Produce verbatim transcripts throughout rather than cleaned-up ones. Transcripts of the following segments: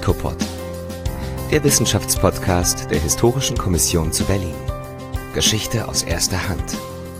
HICOPOD, der Wissenschaftspodcast der Historischen Kommission zu Berlin. Geschichte aus erster Hand.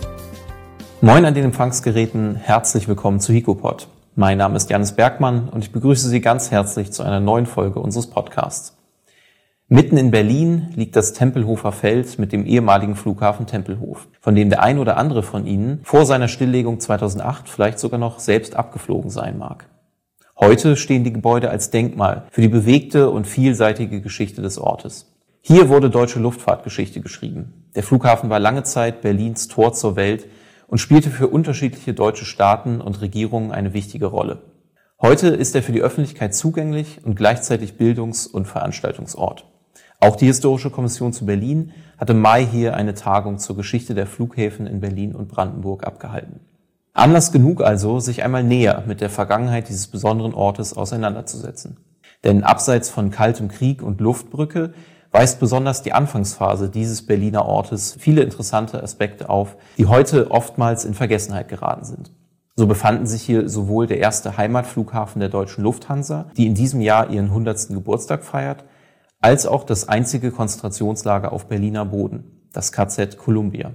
Moin an den Empfangsgeräten, herzlich willkommen zu HICOPOD. Mein Name ist Janis Bergmann und ich begrüße Sie ganz herzlich zu einer neuen Folge unseres Podcasts. Mitten in Berlin liegt das Tempelhofer Feld mit dem ehemaligen Flughafen Tempelhof, von dem der ein oder andere von Ihnen vor seiner Stilllegung zweitausendacht vielleicht sogar noch selbst abgeflogen sein mag. Heute stehen die Gebäude als Denkmal für die bewegte und vielseitige Geschichte des Ortes. Hier wurde deutsche Luftfahrtgeschichte geschrieben. Der Flughafen war lange Zeit Berlins Tor zur Welt und spielte für unterschiedliche deutsche Staaten und Regierungen eine wichtige Rolle. Heute ist er für die Öffentlichkeit zugänglich und gleichzeitig Bildungs- und Veranstaltungsort. Auch die Historische Kommission zu Berlin hat im Mai hier eine Tagung zur Geschichte der Flughäfen in Berlin und Brandenburg abgehalten. Anlass genug also, sich einmal näher mit der Vergangenheit dieses besonderen Ortes auseinanderzusetzen. Denn abseits von kaltem Krieg und Luftbrücke weist besonders die Anfangsphase dieses Berliner Ortes viele interessante Aspekte auf, die heute oftmals in Vergessenheit geraten sind. So befanden sich hier sowohl der erste Heimatflughafen der deutschen Lufthansa, die in diesem Jahr ihren hundertsten Geburtstag feiert, als auch das einzige Konzentrationslager auf Berliner Boden, das K Z Columbia.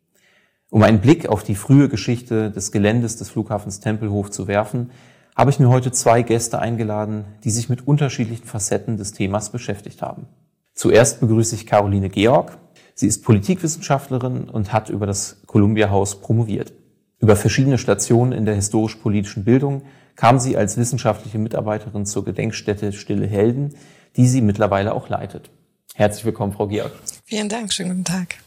Um einen Blick auf die frühe Geschichte des Geländes des Flughafens Tempelhof zu werfen, habe ich mir heute zwei Gäste eingeladen, die sich mit unterschiedlichen Facetten des Themas beschäftigt haben. Zuerst begrüße ich Caroline Georg. Sie ist Politikwissenschaftlerin und hat über das Columbia-Haus promoviert. Über verschiedene Stationen in der historisch-politischen Bildung kam sie als wissenschaftliche Mitarbeiterin zur Gedenkstätte Stille Helden, die sie mittlerweile auch leitet. Herzlich willkommen, Frau Georg. Vielen Dank, schönen guten Tag.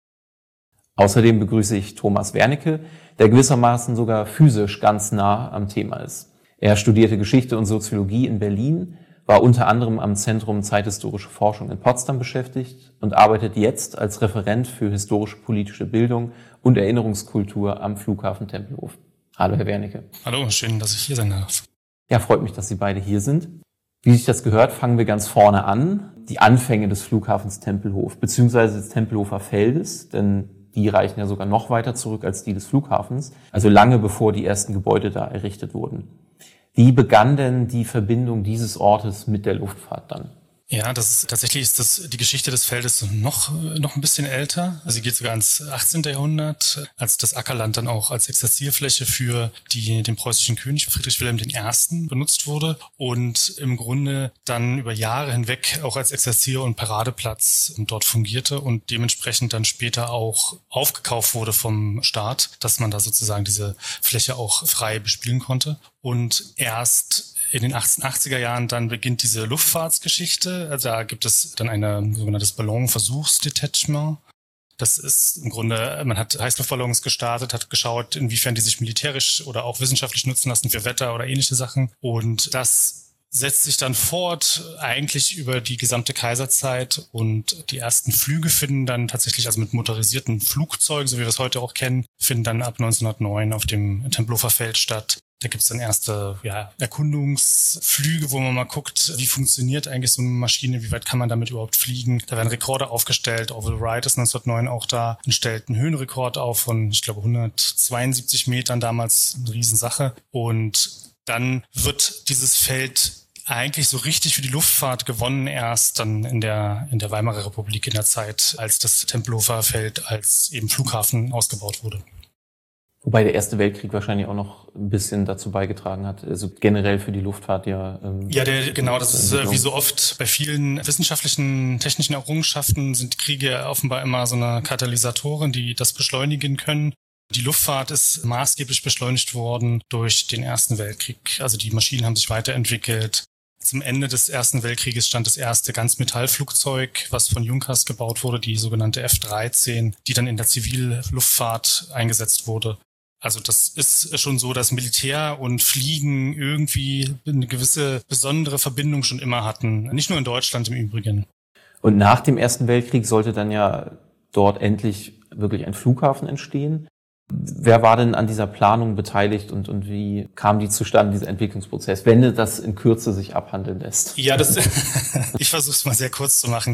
Außerdem begrüße ich Thomas Wernicke, der gewissermaßen sogar physisch ganz nah am Thema ist. Er studierte Geschichte und Soziologie in Berlin, war unter anderem am Zentrum Zeithistorische Forschung in Potsdam beschäftigt und arbeitet jetzt als Referent für historische politische Bildung und Erinnerungskultur am Flughafen Tempelhof. Hallo, Herr Wernicke. Hallo, schön, dass ich hier sein darf. Ja, freut mich, dass Sie beide hier sind. Wie sich das gehört, fangen wir ganz vorne an. Die Anfänge des Flughafens Tempelhof, beziehungsweise des Tempelhofer Feldes, denn die reichen ja sogar noch weiter zurück als die des Flughafens, also lange bevor die ersten Gebäude da errichtet wurden. Wie begann denn die Verbindung dieses Ortes mit der Luftfahrt dann? Ja, das ist, tatsächlich ist das, die Geschichte des Feldes noch, noch ein bisschen älter. Also sie geht sogar ins achtzehnten Jahrhundert, als das Ackerland dann auch als Exerzierfläche für die, den preußischen König Friedrich Wilhelm der Erste benutzt wurde und im Grunde dann über Jahre hinweg auch als Exerzier- und Paradeplatz dort fungierte und dementsprechend dann später auch aufgekauft wurde vom Staat, dass man da sozusagen diese Fläche auch frei bespielen konnte. Und erst in den achtzehnhundertachtziger Jahren dann beginnt diese Luftfahrtsgeschichte. Also da gibt es dann ein sogenanntes Ballonversuchsdetachement. Das ist im Grunde, man hat Heißluftballons gestartet, hat geschaut, inwiefern die sich militärisch oder auch wissenschaftlich nutzen lassen für Wetter oder ähnliche Sachen. Und das setzt sich dann fort, eigentlich über die gesamte Kaiserzeit, und die ersten Flüge finden dann tatsächlich, also mit motorisierten Flugzeugen, so wie wir es heute auch kennen, finden dann ab neunzehnhundertneun auf dem Tempelhofer Feld statt. Da gibt's dann erste ja, Erkundungsflüge, wo man mal guckt, wie funktioniert eigentlich so eine Maschine, wie weit kann man damit überhaupt fliegen. Da werden Rekorde aufgestellt. Orville Wright ist neunzehnhundertneun auch da und stellt einen Höhenrekord auf von, ich glaube, hundertzweiundsiebzig Metern, damals eine Riesensache. Und dann wird dieses Feld eigentlich so richtig für die Luftfahrt gewonnen erst dann in der in der Weimarer Republik in der Zeit, als das Tempelhofer Feld als eben Flughafen ausgebaut wurde. Wobei der Erste Weltkrieg wahrscheinlich auch noch ein bisschen dazu beigetragen hat, also generell für die Luftfahrt ja. Ähm, ja, der, genau, das ist äh, wie so oft bei vielen wissenschaftlichen, technischen Errungenschaften sind Kriege offenbar immer so eine Katalysatoren, die das beschleunigen können. Die Luftfahrt ist maßgeblich beschleunigt worden durch den Ersten Weltkrieg. Also die Maschinen haben sich weiterentwickelt. Zum Ende des Ersten Weltkrieges stand das erste Ganzmetallflugzeug, was von Junkers gebaut wurde, die sogenannte F dreizehn, die dann in der Zivilluftfahrt eingesetzt wurde. Also das ist schon so, dass Militär und Fliegen irgendwie eine gewisse besondere Verbindung schon immer hatten. Nicht nur in Deutschland im Übrigen. Und nach dem Ersten Weltkrieg sollte dann ja dort endlich wirklich ein Flughafen entstehen. Wer war denn an dieser Planung beteiligt und, und wie kam die zustande, dieser Entwicklungsprozess, wenn das in Kürze sich abhandeln lässt? Ja, das, ich versuche es mal sehr kurz zu machen.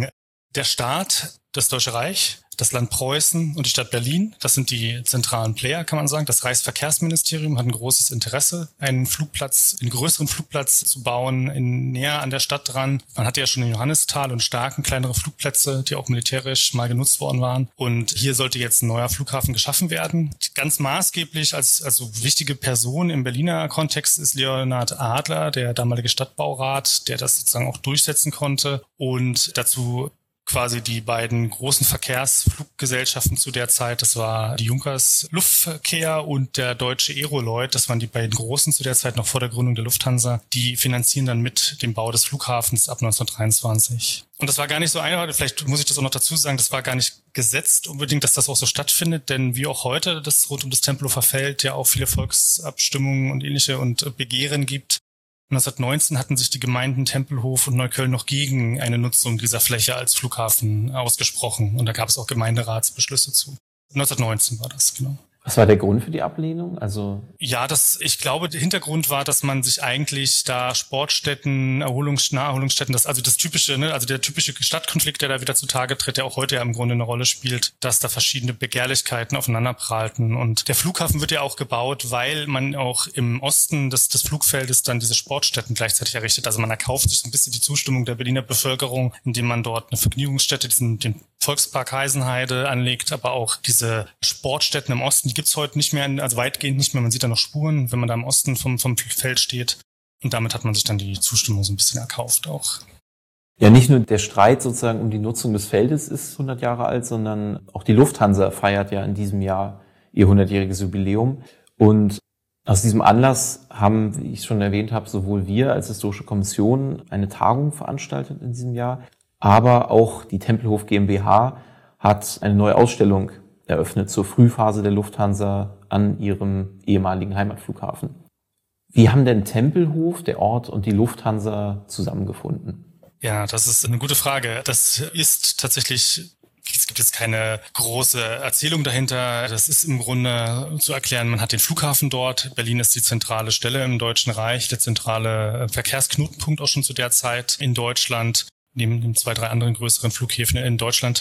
Der Staat, das Deutsche Reich, das Land Preußen und die Stadt Berlin, das sind die zentralen Player, kann man sagen. Das Reichsverkehrsministerium hat ein großes Interesse, einen Flugplatz, einen größeren Flugplatz zu bauen, in, näher an der Stadt dran. Man hatte ja schon in Johannisthal und Starken kleinere Flugplätze, die auch militärisch mal genutzt worden waren. Und hier sollte jetzt ein neuer Flughafen geschaffen werden. Ganz maßgeblich als also wichtige Person im Berliner Kontext ist Leonhard Adler, der damalige Stadtbaurat, der das sozusagen auch durchsetzen konnte und dazu quasi die beiden großen Verkehrsfluggesellschaften zu der Zeit, das war die Junkers Luftverkehr und der Deutsche Aeroloid, das waren die beiden großen zu der Zeit, noch vor der Gründung der Lufthansa, die finanzieren dann mit dem Bau des Flughafens ab neunzehnhundertdreiundzwanzig. Und das war gar nicht so einfach, vielleicht muss ich das auch noch dazu sagen, das war gar nicht gesetzt unbedingt, dass das auch so stattfindet, denn wie auch heute das rund um das Tempelhofer Feld ja auch viele Volksabstimmungen und ähnliche und Begehren gibt. neunzehnhundertneunzehn hatten sich die Gemeinden Tempelhof und Neukölln noch gegen eine Nutzung dieser Fläche als Flughafen ausgesprochen. Und da gab es auch Gemeinderatsbeschlüsse zu. neunzehnhundertneunzehn war das, genau. Was war der Grund für die Ablehnung? Also ja, das, ich glaube, der Hintergrund war, dass man sich eigentlich da Sportstätten, Erholungs-, Naherholungsstätten, das, also das typische, ne, also der typische Stadtkonflikt, der da wieder zutage tritt, der auch heute ja im Grunde eine Rolle spielt, dass da verschiedene Begehrlichkeiten aufeinanderprallten. Und der Flughafen wird ja auch gebaut, weil man auch im Osten des, des Flugfeldes dann diese Sportstätten gleichzeitig errichtet. Also man erkauft sich so ein bisschen die Zustimmung der Berliner Bevölkerung, indem man dort eine Vergnügungsstätte, diesen, den Volkspark Heisenheide anlegt, aber auch diese Sportstätten im Osten, die gibt's heute nicht mehr, also weitgehend nicht mehr. Man sieht da noch Spuren, wenn man da im Osten vom, vom Feld steht. Und damit hat man sich dann die Zustimmung so ein bisschen erkauft auch. Ja, nicht nur der Streit sozusagen um die Nutzung des Feldes ist hundert Jahre alt, sondern auch die Lufthansa feiert ja in diesem Jahr ihr hundertjähriges Jubiläum. Und aus diesem Anlass haben, wie ich schon erwähnt habe, sowohl wir als Historische Kommission eine Tagung veranstaltet in diesem Jahr, aber auch die Tempelhof GmbH hat eine neue Ausstellung eröffnet zur Frühphase der Lufthansa an ihrem ehemaligen Heimatflughafen. Wie haben denn Tempelhof, der Ort und die Lufthansa zusammengefunden? Ja, das ist eine gute Frage. Das ist tatsächlich, es gibt jetzt keine große Erzählung dahinter. Das ist im Grunde zu erklären, man hat den Flughafen dort. Berlin ist die zentrale Stelle im Deutschen Reich, der zentrale Verkehrsknotenpunkt auch schon zu der Zeit in Deutschland, neben den zwei, drei anderen größeren Flughäfen in Deutschland.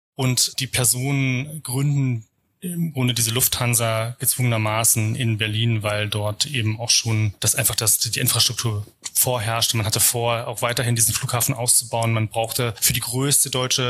Und die Personen gründen im Grunde diese Lufthansa gezwungenermaßen in Berlin, weil dort eben auch schon das einfach das, die Infrastruktur vorherrschte. Man hatte vor, auch weiterhin diesen Flughafen auszubauen. Man brauchte für die größte deutsche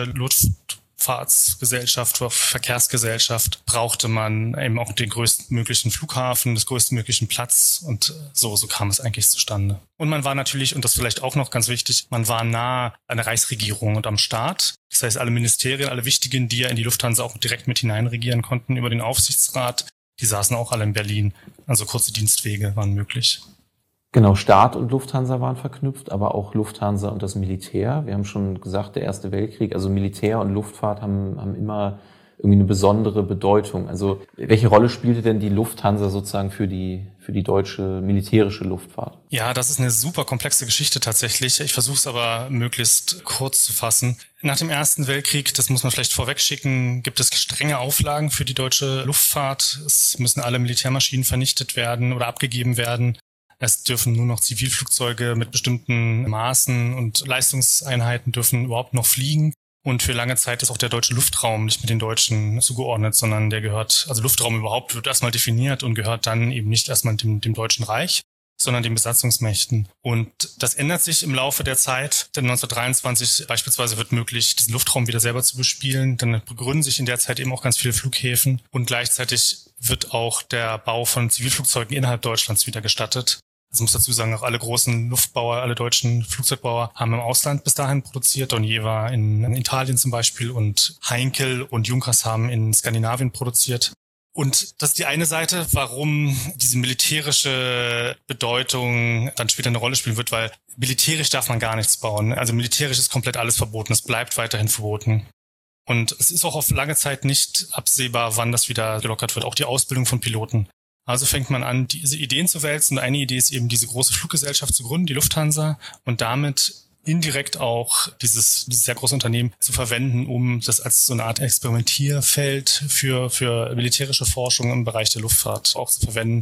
Luftfahrtsgesellschaft, Verkehrsgesellschaft, brauchte man eben auch den größtmöglichen Flughafen, das größtmöglichen Platz. Und so, so kam es eigentlich zustande. Und man war natürlich, und das vielleicht auch noch ganz wichtig, man war nah an der Reichsregierung und am Staat. Das heißt, alle Ministerien, alle Wichtigen, die ja in die Lufthansa auch direkt mit hineinregieren konnten über den Aufsichtsrat, die saßen auch alle in Berlin. Also kurze Dienstwege waren möglich. Genau, Staat und Lufthansa waren verknüpft, aber auch Lufthansa und das Militär. Wir haben schon gesagt, der Erste Weltkrieg, also Militär und Luftfahrt haben, haben immer irgendwie eine besondere Bedeutung. Also welche Rolle spielte denn die Lufthansa sozusagen für die für die deutsche militärische Luftfahrt? Ja, das ist eine super komplexe Geschichte tatsächlich. Ich versuche es aber möglichst kurz zu fassen. Nach dem Ersten Weltkrieg, das muss man vielleicht vorwegschicken, gibt es strenge Auflagen für die deutsche Luftfahrt. Es müssen alle Militärmaschinen vernichtet werden oder abgegeben werden. Es dürfen nur noch Zivilflugzeuge mit bestimmten Maßen und Leistungseinheiten dürfen überhaupt noch fliegen. Und für lange Zeit ist auch der deutsche Luftraum nicht mit den Deutschen zugeordnet, sondern der gehört, also Luftraum überhaupt wird erstmal definiert und gehört dann eben nicht erstmal dem, dem Deutschen Reich, sondern den Besatzungsmächten. Und das ändert sich im Laufe der Zeit, denn neunzehnhundertdreiundzwanzig beispielsweise wird möglich, diesen Luftraum wieder selber zu bespielen. Dann begründen sich in der Zeit eben auch ganz viele Flughäfen und gleichzeitig wird auch der Bau von Zivilflugzeugen innerhalb Deutschlands wieder gestattet. Also muss dazu sagen, auch alle großen Luftbauer, alle deutschen Flugzeugbauer haben im Ausland bis dahin produziert. Dornier war in, in Italien zum Beispiel und Heinkel und Junkers haben in Skandinavien produziert. Und das ist die eine Seite, warum diese militärische Bedeutung dann später eine Rolle spielen wird, weil militärisch darf man gar nichts bauen. Also militärisch ist komplett alles verboten. Es bleibt weiterhin verboten. Und es ist auch auf lange Zeit nicht absehbar, wann das wieder gelockert wird. Auch die Ausbildung von Piloten. Also fängt man an, diese Ideen zu wälzen. Und eine Idee ist eben, diese große Fluggesellschaft zu gründen, die Lufthansa, und damit indirekt auch dieses, dieses sehr große Unternehmen zu verwenden, um das als so eine Art Experimentierfeld für, für militärische Forschung im Bereich der Luftfahrt auch zu verwenden.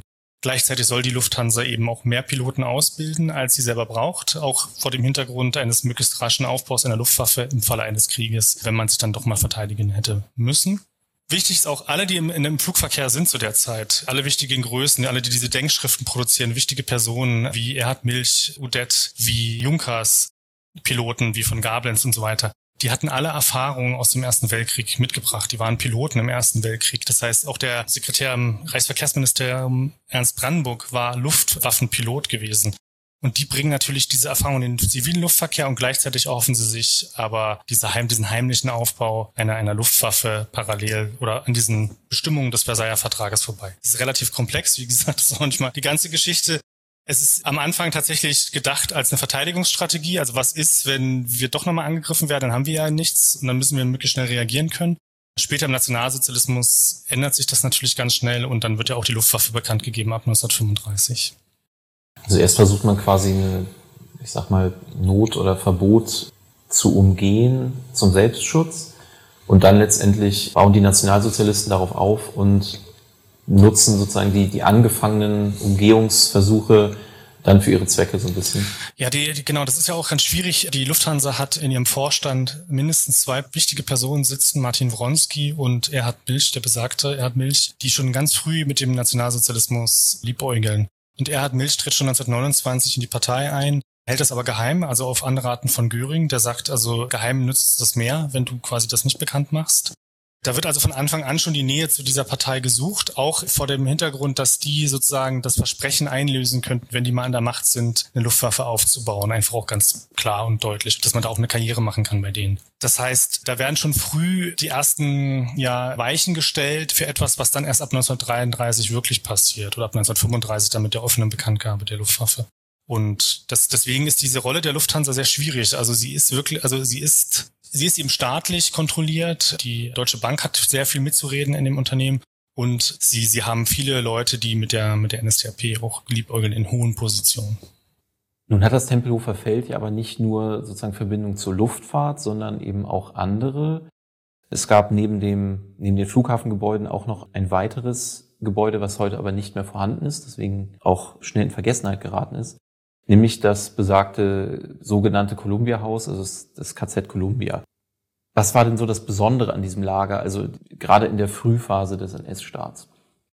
Gleichzeitig soll die Lufthansa eben auch mehr Piloten ausbilden, als sie selber braucht, auch vor dem Hintergrund eines möglichst raschen Aufbaus einer Luftwaffe im Falle eines Krieges, wenn man sich dann doch mal verteidigen hätte müssen. Wichtig ist auch, alle, die im, in dem Flugverkehr sind zu der Zeit, alle wichtigen Größen, alle, die diese Denkschriften produzieren, wichtige Personen wie Erhard Milch, Udet, wie Junkers, Piloten wie von Gablenz und so weiter, die hatten alle Erfahrungen aus dem Ersten Weltkrieg mitgebracht. Die waren Piloten im Ersten Weltkrieg. Das heißt, auch der Sekretär im Reichsverkehrsministerium Ernst Brandenburg war Luftwaffenpilot gewesen. Und die bringen natürlich diese Erfahrung in den zivilen Luftverkehr und gleichzeitig erhoffen sie sich aber diese heim, diesen heimlichen Aufbau einer, einer Luftwaffe parallel oder an diesen Bestimmungen des Versailler Vertrages vorbei. Das ist relativ komplex, wie gesagt, das ist auch nicht mal die ganze Geschichte. Es ist am Anfang tatsächlich gedacht als eine Verteidigungsstrategie. Also was ist, wenn wir doch nochmal angegriffen werden, dann haben wir ja nichts und dann müssen wir möglichst schnell reagieren können. Später im Nationalsozialismus ändert sich das natürlich ganz schnell und dann wird ja auch die Luftwaffe bekannt gegeben ab neunzehnhundertfünfunddreißig. Also erst versucht man quasi eine, ich sag mal, Not oder Verbot zu umgehen zum Selbstschutz und dann letztendlich bauen die Nationalsozialisten darauf auf und nutzen sozusagen die, die angefangenen Umgehungsversuche dann für ihre Zwecke so ein bisschen. Ja, die, die, genau, das ist ja auch ganz schwierig. Die Lufthansa hat in ihrem Vorstand mindestens zwei wichtige Personen sitzen, Martin Wronski und Erhard Milch, der besagte Erhard Milch, die schon ganz früh mit dem Nationalsozialismus liebäugeln. Und Erhard Milch tritt schon neunzehnhundertneunundzwanzig in die Partei ein, hält das aber geheim, also auf Anraten von Göring. Der sagt also, geheim nützt das mehr, wenn du quasi das nicht bekannt machst. Da wird also von Anfang an schon die Nähe zu dieser Partei gesucht, auch vor dem Hintergrund, dass die sozusagen das Versprechen einlösen könnten, wenn die mal an der Macht sind, eine Luftwaffe aufzubauen. Einfach auch ganz klar und deutlich, dass man da auch eine Karriere machen kann bei denen. Das heißt, da werden schon früh die ersten ja, Weichen gestellt für etwas, was dann erst ab neunzehnhundertdreiunddreißig wirklich passiert oder ab neunzehnhundertfünfunddreißig dann mit der offenen Bekanntgabe der Luftwaffe. Und das, deswegen ist diese Rolle der Lufthansa sehr schwierig. Also sie ist wirklich, also sie ist Sie ist eben staatlich kontrolliert. Die Deutsche Bank hat sehr viel mitzureden in dem Unternehmen. Und sie, sie haben viele Leute, die mit der, mit der N S D A P auch liebäugeln in hohen Positionen. Nun hat das Tempelhofer Feld ja aber nicht nur sozusagen Verbindung zur Luftfahrt, sondern eben auch andere. Es gab neben dem, neben den Flughafengebäuden auch noch ein weiteres Gebäude, was heute aber nicht mehr vorhanden ist, deswegen auch schnell in Vergessenheit geraten ist. Nämlich das besagte sogenannte Columbia-Haus, also das K Z Columbia. Was war denn so das Besondere an diesem Lager, also gerade in der Frühphase des N S-Staats?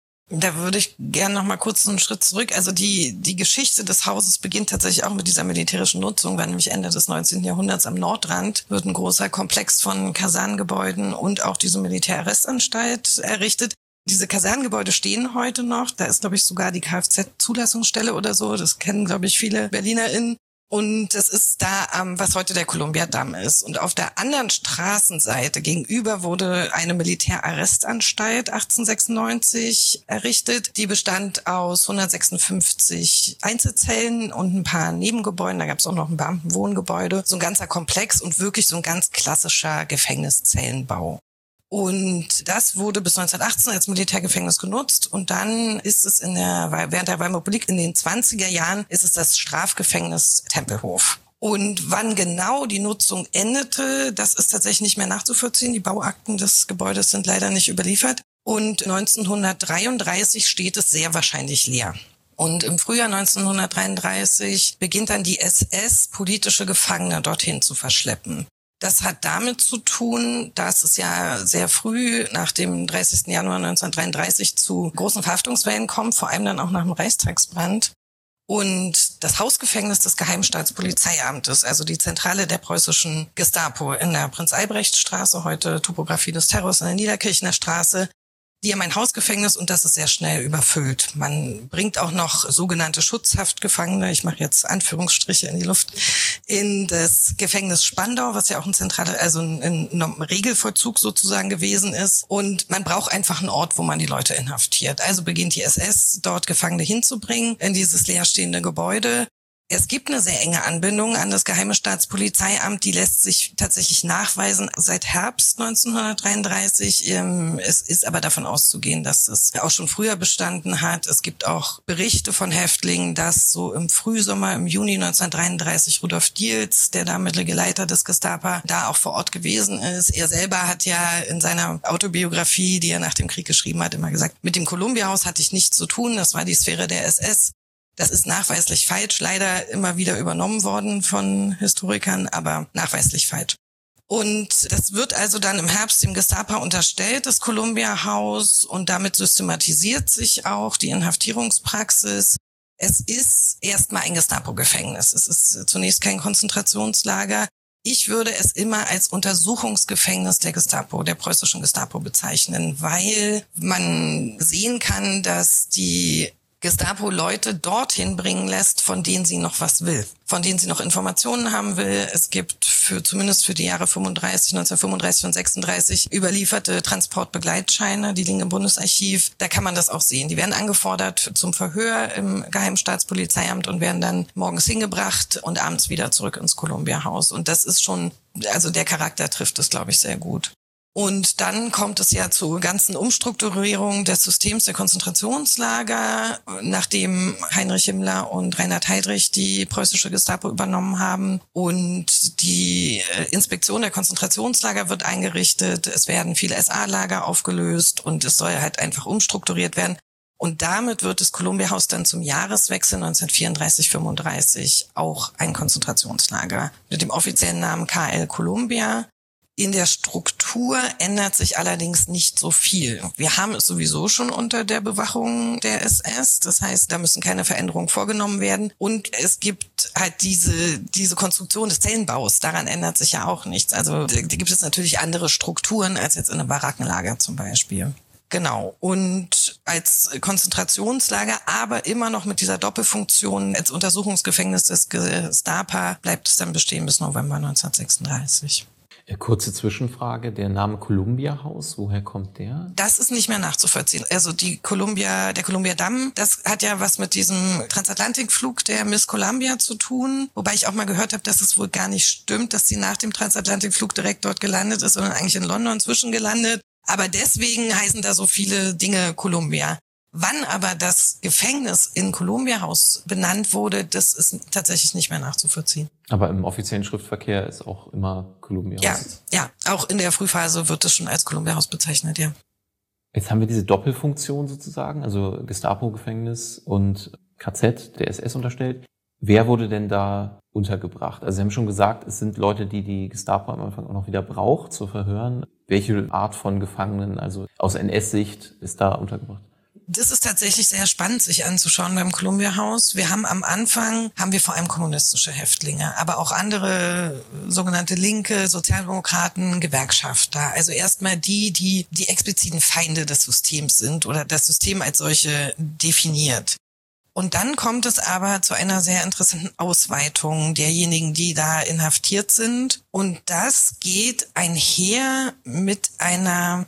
Da würde ich gerne noch mal kurz einen Schritt zurück. Also die die Geschichte des Hauses beginnt tatsächlich auch mit dieser militärischen Nutzung, weil nämlich Ende des neunzehnten Jahrhunderts am Nordrand wird ein großer Komplex von Kasernengebäuden und auch diese Militärarrestanstalt errichtet. Diese Kasernengebäude stehen heute noch. Da ist, glaube ich, sogar die Kfz-Zulassungsstelle oder so. Das kennen, glaube ich, viele BerlinerInnen. Und das ist da, ähm, was heute der Columbia-Damm ist. Und auf der anderen Straßenseite gegenüber wurde eine Militärarrestanstalt achtzehnhundertsechsundneunzig errichtet. Die bestand aus hundertsechsundfünfzig Einzelzellen und ein paar Nebengebäuden. Da gab es auch noch ein Beamtenwohngebäude. So ein ganzer Komplex und wirklich so ein ganz klassischer Gefängniszellenbau. Und das wurde bis neunzehnhundertachtzehn als Militärgefängnis genutzt und dann ist es in der, während der Weimarer Republik in den zwanziger Jahren ist es das Strafgefängnis Tempelhof. Und wann genau die Nutzung endete, das ist tatsächlich nicht mehr nachzuvollziehen. Die Bauakten des Gebäudes sind leider nicht überliefert. Und neunzehnhundertdreiunddreißig steht es sehr wahrscheinlich leer. Und im Frühjahr neunzehnhundertdreiunddreißig beginnt dann die S S, politische Gefangene dorthin zu verschleppen. Das hat damit zu tun, dass es ja sehr früh nach dem dreißigsten Januar neunzehnhundertdreiunddreißig zu großen Verhaftungswellen kommt, vor allem dann auch nach dem Reichstagsbrand. Und das Hausgefängnis des Geheimstaatspolizeiamtes, also die Zentrale der preußischen Gestapo in der Prinz-Albrecht-Straße, heute Topografie des Terrors in der Niederkirchener Straße, die haben ein Hausgefängnis und das ist sehr schnell überfüllt. Man bringt auch noch sogenannte Schutzhaftgefangene, ich mache jetzt Anführungsstriche in die Luft, in das Gefängnis Spandau, was ja auch ein zentraler, also ein, ein Regelvollzug sozusagen gewesen ist. Und man braucht einfach einen Ort, wo man die Leute inhaftiert. Also beginnt die S S, dort Gefangene hinzubringen in dieses leerstehende Gebäude. Es gibt eine sehr enge Anbindung an das Geheime Staatspolizeiamt, die lässt sich tatsächlich nachweisen seit Herbst neunzehnhundertdreiunddreißig. Es ist aber davon auszugehen, dass es auch schon früher bestanden hat. Es gibt auch Berichte von Häftlingen, dass so im Frühsommer, im Juni neunzehnhundertdreiunddreißig Rudolf Diels, der damalige Leiter des Gestapo, da auch vor Ort gewesen ist. Er selber hat ja in seiner Autobiografie, die er nach dem Krieg geschrieben hat, immer gesagt, mit dem Columbia-Haus hatte ich nichts zu tun, das war die Sphäre der S S. Das ist nachweislich falsch, leider immer wieder übernommen worden von Historikern, aber nachweislich falsch. Und das wird also dann im Herbst dem Gestapo unterstellt, das Columbia-Haus, und damit systematisiert sich auch die Inhaftierungspraxis. Es ist erstmal ein Gestapo-Gefängnis. Es ist zunächst kein Konzentrationslager. Ich würde es immer als Untersuchungsgefängnis der Gestapo, der preußischen Gestapo bezeichnen, weil man sehen kann, dass die Gestapo Leute dorthin bringen lässt, von denen sie noch was will, von denen sie noch Informationen haben will. Es gibt für zumindest für die Jahre fünfunddreißig, neunzehnhundertfünfunddreißig und sechsunddreißig überlieferte Transportbegleitscheine, die liegen im Bundesarchiv. Da kann man das auch sehen. Die werden angefordert zum Verhör im Geheimen Staatspolizeiamt und werden dann morgens hingebracht und abends wieder zurück ins Columbia-Haus. Und das ist schon, also der Charakter trifft es, glaube ich, sehr gut. Und dann kommt es ja zur ganzen Umstrukturierung des Systems der Konzentrationslager, nachdem Heinrich Himmler und Reinhard Heydrich die preußische Gestapo übernommen haben. Und die Inspektion der Konzentrationslager wird eingerichtet. Es werden viele S A-Lager aufgelöst und es soll halt einfach umstrukturiert werden. Und damit wird das Columbia-Haus dann zum Jahreswechsel neunzehnhundertvierunddreißig fünfunddreißig auch ein Konzentrationslager mit dem offiziellen Namen K L Columbia. In der Struktur ändert sich allerdings nicht so viel. Wir haben es sowieso schon unter der Bewachung der S S. Das heißt, da müssen keine Veränderungen vorgenommen werden. Und es gibt halt diese diese Konstruktion des Zellenbaus. Daran ändert sich ja auch nichts. Also da gibt es natürlich andere Strukturen als jetzt in einem Barackenlager zum Beispiel. Genau. Und als Konzentrationslager, aber immer noch mit dieser Doppelfunktion als Untersuchungsgefängnis des Gestapo bleibt es dann bestehen bis November neunzehnhundertsechsunddreißig. Kurze Zwischenfrage, der Name Columbia-Haus, woher kommt der? Das ist nicht mehr nachzuvollziehen. Also die Columbia, der Columbia-Damm, das hat ja was mit diesem Transatlantikflug der Miss Columbia zu tun. Wobei ich auch mal gehört habe, dass es wohl gar nicht stimmt, dass sie nach dem Transatlantikflug direkt dort gelandet ist, sondern eigentlich in London zwischengelandet. Aber deswegen heißen da so viele Dinge Columbia. Wann aber das Gefängnis in Columbia-Haus benannt wurde, das ist tatsächlich nicht mehr nachzuvollziehen. Aber im offiziellen Schriftverkehr ist auch immer Columbia-Haus. Ja, ja, auch in der Frühphase wird es schon als Columbia-Haus bezeichnet, ja. Jetzt haben wir diese Doppelfunktion sozusagen, also Gestapo-Gefängnis und K Z der S S unterstellt. Wer wurde denn da untergebracht? Also Sie haben schon gesagt, es sind Leute, die die Gestapo am Anfang auch noch wieder braucht zu verhören. Welche Art von Gefangenen, also aus N S-Sicht, ist da untergebracht? Das ist tatsächlich sehr spannend, sich anzuschauen beim Columbia-Haus. Wir haben am Anfang, haben wir vor allem kommunistische Häftlinge, aber auch andere sogenannte Linke, Sozialdemokraten, Gewerkschafter. Also erstmal die, die die expliziten Feinde des Systems sind oder das System als solche definiert. Und dann kommt es aber zu einer sehr interessanten Ausweitung derjenigen, die da inhaftiert sind. Und das geht einher mit einer,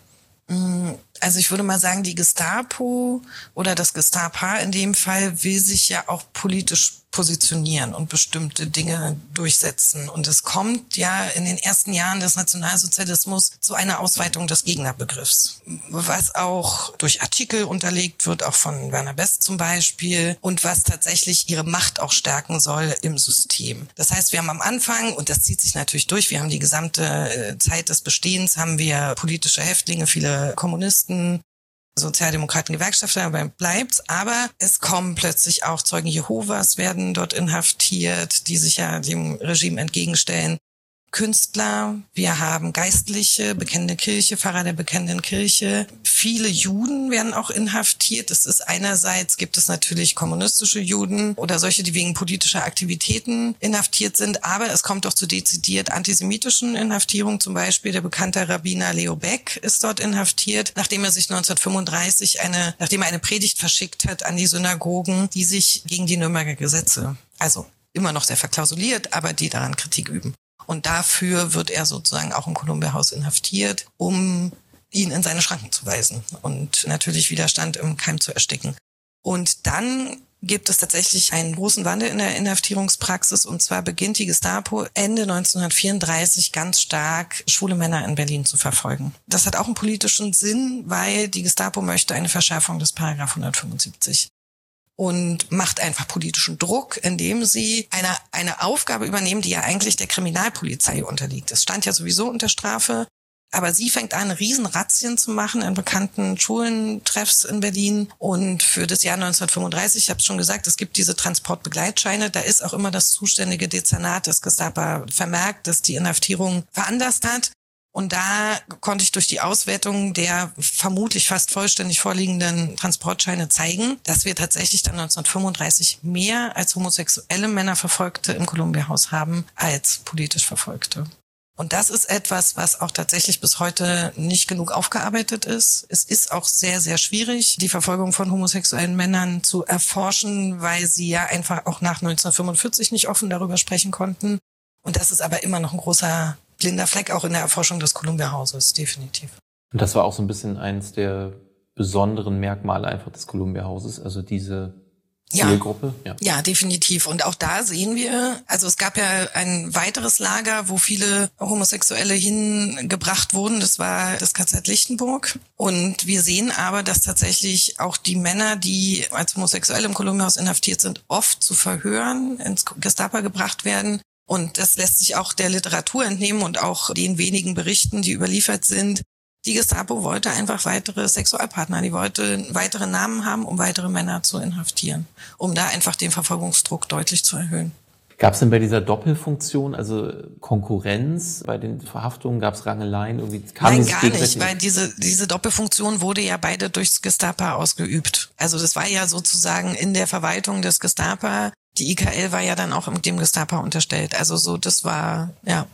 also ich würde mal sagen, die Gestapo oder das Gestapo in dem Fall will sich ja auch politisch positionieren und bestimmte Dinge durchsetzen. Und es kommt ja in den ersten Jahren des Nationalsozialismus zu einer Ausweitung des Gegnerbegriffs, was auch durch Artikel unterlegt wird, auch von Werner Best zum Beispiel, und was tatsächlich ihre Macht auch stärken soll im System. Das heißt, wir haben am Anfang, und das zieht sich natürlich durch, wir haben die gesamte Zeit des Bestehens, haben wir politische Häftlinge, viele Kommunisten, Sozialdemokraten, Gewerkschafter, dabei bleibt's. Aber es kommen plötzlich auch Zeugen Jehovas, werden dort inhaftiert, die sich ja dem Regime entgegenstellen. Künstler, wir haben Geistliche, bekennende Kirche, Pfarrer der bekennenden Kirche. Viele Juden werden auch inhaftiert. Es ist einerseits, gibt es natürlich kommunistische Juden oder solche, die wegen politischer Aktivitäten inhaftiert sind, aber es kommt auch zu dezidiert antisemitischen Inhaftierungen. Zum Beispiel der bekannte Rabbiner Leo Beck ist dort inhaftiert, nachdem er sich neunzehnhundertfünfunddreißig eine, nachdem er eine Predigt verschickt hat an die Synagogen, die sich gegen die Nürnberger Gesetze, also immer noch sehr verklausuliert, aber die daran Kritik üben. Und dafür wird er sozusagen auch im Columbia-Haus inhaftiert, um ihn in seine Schranken zu weisen und natürlich Widerstand im Keim zu ersticken. Und dann gibt es tatsächlich einen großen Wandel in der Inhaftierungspraxis. Und zwar beginnt die Gestapo Ende neunzehnhundertvierunddreißig ganz stark, schwule Männer in Berlin zu verfolgen. Das hat auch einen politischen Sinn, weil die Gestapo möchte eine Verschärfung des Paragraph hundertfünfundsiebzig. Und macht einfach politischen Druck, indem sie eine, eine Aufgabe übernehmen, die ja eigentlich der Kriminalpolizei unterliegt. Es stand ja sowieso unter Strafe, aber sie fängt an, riesen Razzien zu machen in bekannten Schulentreffs in Berlin. Und für das Jahr neunzehnhundertfünfunddreißig, ich habe es schon gesagt, es gibt diese Transportbegleitscheine, da ist auch immer das zuständige Dezernat des Gestapo vermerkt, dass die Inhaftierung veranlasst hat. Und da konnte ich durch die Auswertung der vermutlich fast vollständig vorliegenden Transportscheine zeigen, dass wir tatsächlich dann neunzehnhundertfünfunddreißig mehr als homosexuelle Männer Verfolgte im Columbia-Haus haben als politisch Verfolgte. Und das ist etwas, was auch tatsächlich bis heute nicht genug aufgearbeitet ist. Es ist auch sehr, sehr schwierig, die Verfolgung von homosexuellen Männern zu erforschen, weil sie ja einfach auch nach neunzehnhundertfünfundvierzig nicht offen darüber sprechen konnten. Und das ist aber immer noch ein großer blinder Fleck auch in der Erforschung des Columbia-Hauses, definitiv. Und das war auch so ein bisschen eins der besonderen Merkmale einfach des Columbia-Hauses, also diese Zielgruppe? Ja. ja, definitiv. Und auch da sehen wir, also es gab ja ein weiteres Lager, wo viele Homosexuelle hingebracht wurden. Das war das K Z Lichtenburg. Und wir sehen aber, dass tatsächlich auch die Männer, die als Homosexuelle im Columbia-Haus inhaftiert sind, oft zu Verhören ins Gestapo gebracht werden. Und das lässt sich auch der Literatur entnehmen und auch den wenigen Berichten, die überliefert sind. Die Gestapo wollte einfach weitere Sexualpartner, die wollte weitere Namen haben, um weitere Männer zu inhaftieren, um da einfach den Verfolgungsdruck deutlich zu erhöhen. Gab es denn bei dieser Doppelfunktion, also Konkurrenz bei den Verhaftungen, gab es Rangeleien? Irgendwie kam Nein, gar nicht, weil diese diese Doppelfunktion wurde ja beide durchs Gestapo ausgeübt. Also das war ja sozusagen in der Verwaltung des Gestapo. Die I K L war ja dann auch mit dem Gestapo unterstellt. Also so, das war, ja.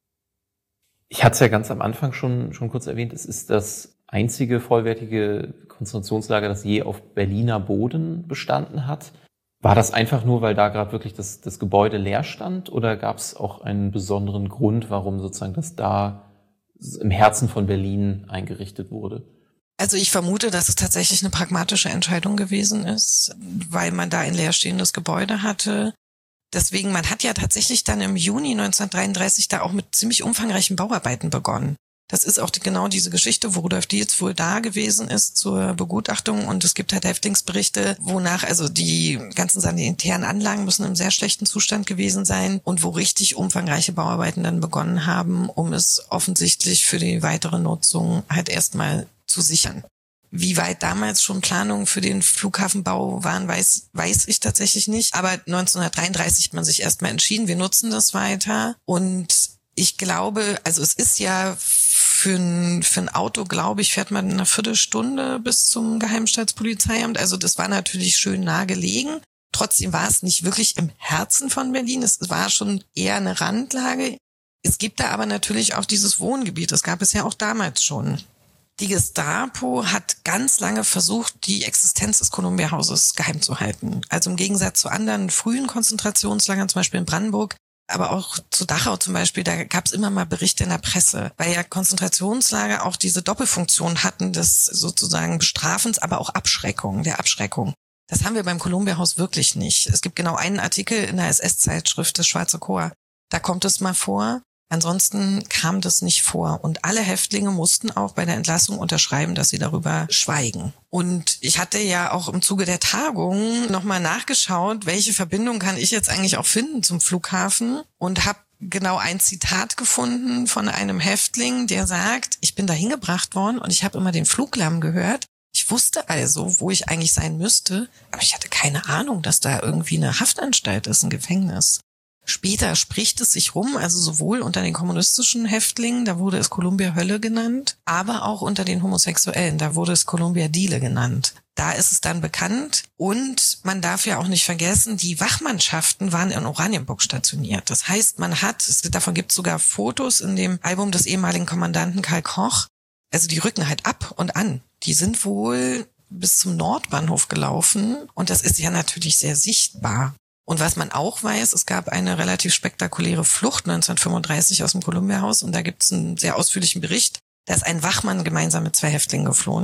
Ich hatte es ja ganz am Anfang schon schon kurz erwähnt, es ist das einzige vollwertige Konzentrationslager, das je auf Berliner Boden bestanden hat. War das einfach nur, weil da gerade wirklich das, das Gebäude leer stand, oder gab es auch einen besonderen Grund, warum sozusagen das da im Herzen von Berlin eingerichtet wurde? Also ich vermute, dass es tatsächlich eine pragmatische Entscheidung gewesen ist, weil man da ein leerstehendes Gebäude hatte. Deswegen, man hat ja tatsächlich dann im Juni neunzehnhundertdreiunddreißig da auch mit ziemlich umfangreichen Bauarbeiten begonnen. Das ist auch die, genau diese Geschichte, wo Rudolf Dietz wohl da gewesen ist zur Begutachtung, und es gibt halt Häftlingsberichte, wonach also die ganzen sanitären Anlagen müssen im sehr schlechten Zustand gewesen sein und wo richtig umfangreiche Bauarbeiten dann begonnen haben, um es offensichtlich für die weitere Nutzung halt erstmal zu sichern. Wie weit damals schon Planungen für den Flughafenbau waren, weiß, weiß ich tatsächlich nicht. Aber neunzehnhundertdreiunddreißig hat man sich erstmal entschieden, wir nutzen das weiter. Und ich glaube, also es ist ja für ein, für ein Auto, glaube ich, fährt man eine Viertelstunde bis zum Geheimstaatspolizeiamt. Also das war natürlich schön nah gelegen. Trotzdem war es nicht wirklich im Herzen von Berlin. Es war schon eher eine Randlage. Es gibt da aber natürlich auch dieses Wohngebiet. Das gab es ja auch damals schon. Die Gestapo hat ganz lange versucht, die Existenz des Columbia-Hauses geheim zu halten. Also im Gegensatz zu anderen frühen Konzentrationslagern, zum Beispiel in Brandenburg, aber auch zu Dachau zum Beispiel, da gab es immer mal Berichte in der Presse, weil ja Konzentrationslager auch diese Doppelfunktion hatten des sozusagen Bestrafens, aber auch Abschreckung, der Abschreckung. Das haben wir beim Columbia-Haus wirklich nicht. Es gibt genau einen Artikel in der S S-Zeitschrift, das Schwarze Chor. Da kommt es mal vor. Ansonsten kam das nicht vor. Und alle Häftlinge mussten auch bei der Entlassung unterschreiben, dass sie darüber schweigen. Und ich hatte ja auch im Zuge der Tagung nochmal nachgeschaut, welche Verbindung kann ich jetzt eigentlich auch finden zum Flughafen, und habe genau ein Zitat gefunden von einem Häftling, der sagt, ich bin da hingebracht worden und ich habe immer den Fluglärm gehört. Ich wusste also, wo ich eigentlich sein müsste, aber ich hatte keine Ahnung, dass da irgendwie eine Haftanstalt ist, ein Gefängnis. Später spricht es sich rum, also sowohl unter den kommunistischen Häftlingen, da wurde es Columbia-Hölle genannt, aber auch unter den Homosexuellen, da wurde es Columbia-Diele genannt. Da ist es dann bekannt, und man darf ja auch nicht vergessen, die Wachmannschaften waren in Oranienburg stationiert. Das heißt, man hat, es, davon gibt es sogar Fotos in dem Album des ehemaligen Kommandanten Karl Koch, also die rücken halt ab und an. Die sind wohl bis zum Nordbahnhof gelaufen, und das ist ja natürlich sehr sichtbar. Und was man auch weiß, es gab eine relativ spektakuläre Flucht neunzehnhundertfünfunddreißig aus dem Columbia-Haus, und da gibt es einen sehr ausführlichen Bericht. Da ist ein Wachmann gemeinsam mit zwei Häftlingen geflohen.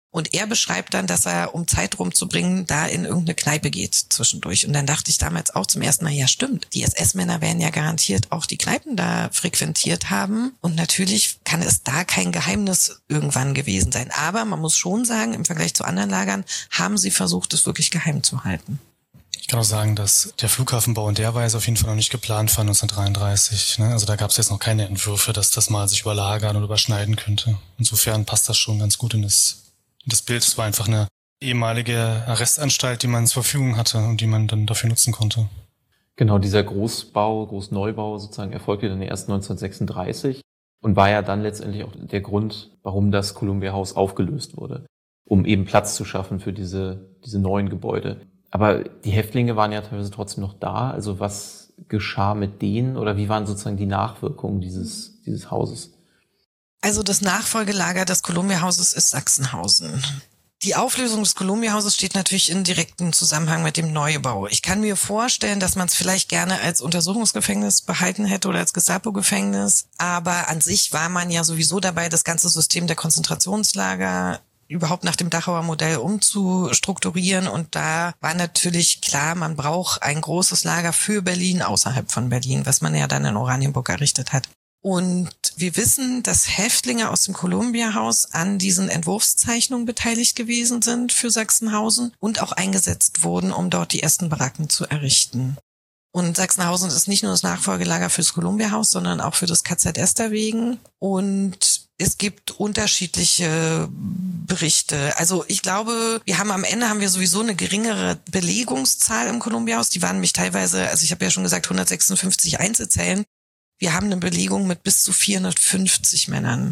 Und er beschreibt dann, dass er, um Zeit rumzubringen, da in irgendeine Kneipe geht zwischendurch. Und dann dachte ich damals auch zum ersten Mal, ja stimmt, die S S-Männer werden ja garantiert auch die Kneipen da frequentiert haben. Und natürlich kann es da kein Geheimnis irgendwann gewesen sein. Aber man muss schon sagen, im Vergleich zu anderen Lagern haben sie versucht, es wirklich geheim zu halten. Ich kann auch sagen, dass der Flughafenbau in der Weise auf jeden Fall noch nicht geplant war neunzehnhundertdreiunddreißig. Ne? Also da gab es jetzt noch keine Entwürfe, dass das mal sich überlagern oder überschneiden könnte. Insofern passt das schon ganz gut in das Das Bild. Es war einfach eine ehemalige Arrestanstalt, die man zur Verfügung hatte und die man dann dafür nutzen konnte. Genau, dieser Großbau, Großneubau sozusagen erfolgte dann erst neunzehnhundertsechsunddreißig und war ja dann letztendlich auch der Grund, warum das Columbia House aufgelöst wurde, um eben Platz zu schaffen für diese, diese neuen Gebäude. Aber die Häftlinge waren ja teilweise trotzdem noch da. Also was geschah mit denen oder wie waren sozusagen die Nachwirkungen dieses, dieses Hauses? Also das Nachfolgelager des Columbia-Hauses ist Sachsenhausen. Die Auflösung des Columbia-Hauses steht natürlich in direktem Zusammenhang mit dem Neubau. Ich kann mir vorstellen, dass man es vielleicht gerne als Untersuchungsgefängnis behalten hätte oder als Gestapo-Gefängnis. Aber an sich war man ja sowieso dabei, das ganze System der Konzentrationslager überhaupt nach dem Dachauer Modell umzustrukturieren. Und da war natürlich klar, man braucht ein großes Lager für Berlin außerhalb von Berlin, was man ja dann in Oranienburg errichtet hat. Und wir wissen, dass Häftlinge aus dem Columbia-Haus an diesen Entwurfszeichnungen beteiligt gewesen sind für Sachsenhausen und auch eingesetzt wurden, um dort die ersten Baracken zu errichten. Und Sachsenhausen ist nicht nur das Nachfolgelager fürs Columbia-Haus, sondern auch für das K Z Esterwegen. Und es gibt unterschiedliche Berichte. Also ich glaube, wir haben am Ende haben wir sowieso eine geringere Belegungszahl im Columbia-Haus. Die waren nämlich teilweise, also ich habe ja schon gesagt, hundertsechsundfünfzig Einzelzellen. Wir haben eine Belegung mit bis zu vierhundertfünfzig Männern.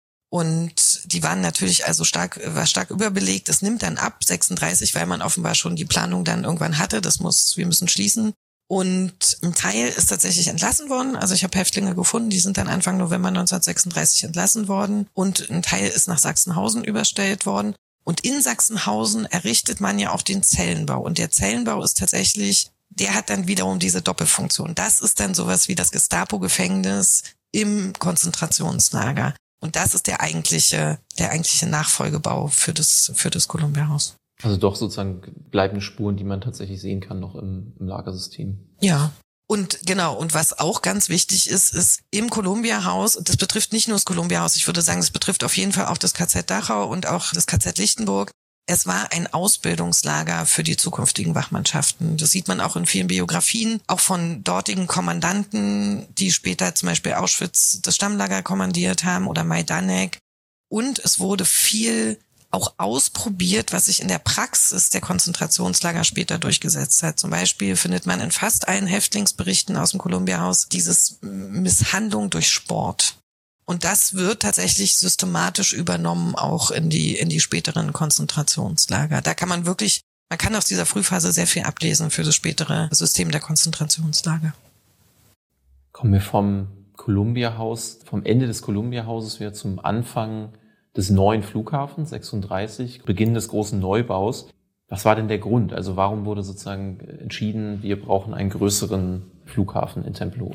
Und die waren natürlich also stark, war stark überbelegt. Das nimmt dann ab, sechsunddreißig, weil man offenbar schon die Planung dann irgendwann hatte. Das muss, wir müssen schließen. Und ein Teil ist tatsächlich entlassen worden. Also ich habe Häftlinge gefunden, die sind dann Anfang November neunzehnhundertsechsunddreißig entlassen worden. Und ein Teil ist nach Sachsenhausen überstellt worden. Und in Sachsenhausen errichtet man ja auch den Zellenbau. Und der Zellenbau ist tatsächlich, der hat dann wiederum diese Doppelfunktion. Das ist dann sowas wie das Gestapo-Gefängnis im Konzentrationslager. Und das ist der eigentliche, der eigentliche Nachfolgebau für das, für das Columbia-Haus. Also doch sozusagen bleibende Spuren, die man tatsächlich sehen kann noch im, im Lagersystem. Ja. Und genau, und was auch ganz wichtig ist, ist im Columbia-Haus, und das betrifft nicht nur das Columbia-Haus, ich würde sagen, das betrifft auf jeden Fall auch das K Z Dachau und auch das K Z Lichtenburg. Es war ein Ausbildungslager für die zukünftigen Wachmannschaften. Das sieht man auch in vielen Biografien, auch von dortigen Kommandanten, die später zum Beispiel Auschwitz das Stammlager kommandiert haben oder Majdanek. Und es wurde viel auch ausprobiert, was sich in der Praxis der Konzentrationslager später durchgesetzt hat. Zum Beispiel findet man in fast allen Häftlingsberichten aus dem Columbia-Haus dieses Misshandlung durch Sport. Und das wird tatsächlich systematisch übernommen auch in die in die späteren Konzentrationslager. Da kann man wirklich, man kann aus dieser Frühphase sehr viel ablesen für das spätere System der Konzentrationslager. Kommen wir vom Columbia-Haus, vom Ende des Columbia-Hauses wieder zum Anfang des neuen Flughafens, sechsunddreißig, Beginn des großen Neubaus. Was war denn der Grund? Also warum wurde sozusagen entschieden, wir brauchen einen größeren Flughafen in Tempelhof?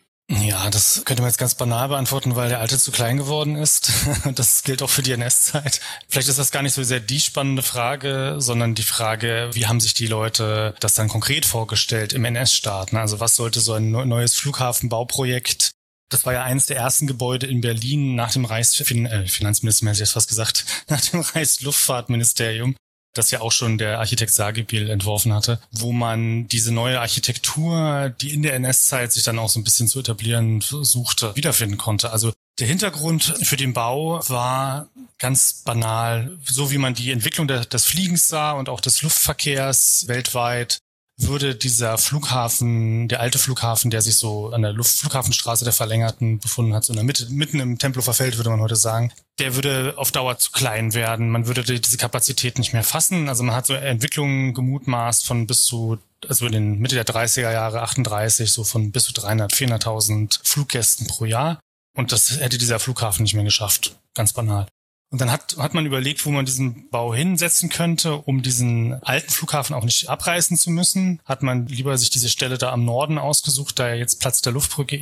Ja, das könnte man jetzt ganz banal beantworten, weil der alte zu klein geworden ist. Das gilt auch für die N S-Zeit. Vielleicht ist das gar nicht so sehr die spannende Frage, sondern die Frage, wie haben sich die Leute das dann konkret vorgestellt im N S-Staat? Also was sollte so ein neues Flughafenbauprojekt? Das war ja eines der ersten Gebäude in Berlin nach dem Reichsfinanzministerium, hätte ich jetzt fast gesagt, nach dem Reichsluftfahrtministerium, das ja auch schon der Architekt Sagebiel entworfen hatte, wo man diese neue Architektur, die in der N S-Zeit sich dann auch so ein bisschen zu etablieren suchte, wiederfinden konnte. Also der Hintergrund für den Bau war ganz banal, so wie man die Entwicklung des Fliegens sah und auch des Luftverkehrs weltweit, würde dieser Flughafen, der alte Flughafen, der sich so an der Luft- Flughafenstraße der Verlängerten befunden hat, so in der Mitte, mitten im Tempelhofer Feld, würde man heute sagen, der würde auf Dauer zu klein werden. Man würde diese Kapazität nicht mehr fassen. Also man hat so Entwicklungen gemutmaßt von bis zu, also in den Mitte der dreißiger Jahre, achtunddreißig, so von bis zu dreihundert, vierhunderttausend Fluggästen pro Jahr. Und das hätte dieser Flughafen nicht mehr geschafft. Ganz banal. Und dann hat, hat man überlegt, wo man diesen Bau hinsetzen könnte, um diesen alten Flughafen auch nicht abreißen zu müssen. Hat man lieber sich diese Stelle da am Norden ausgesucht, da ja jetzt Platz der Luftbrücke eben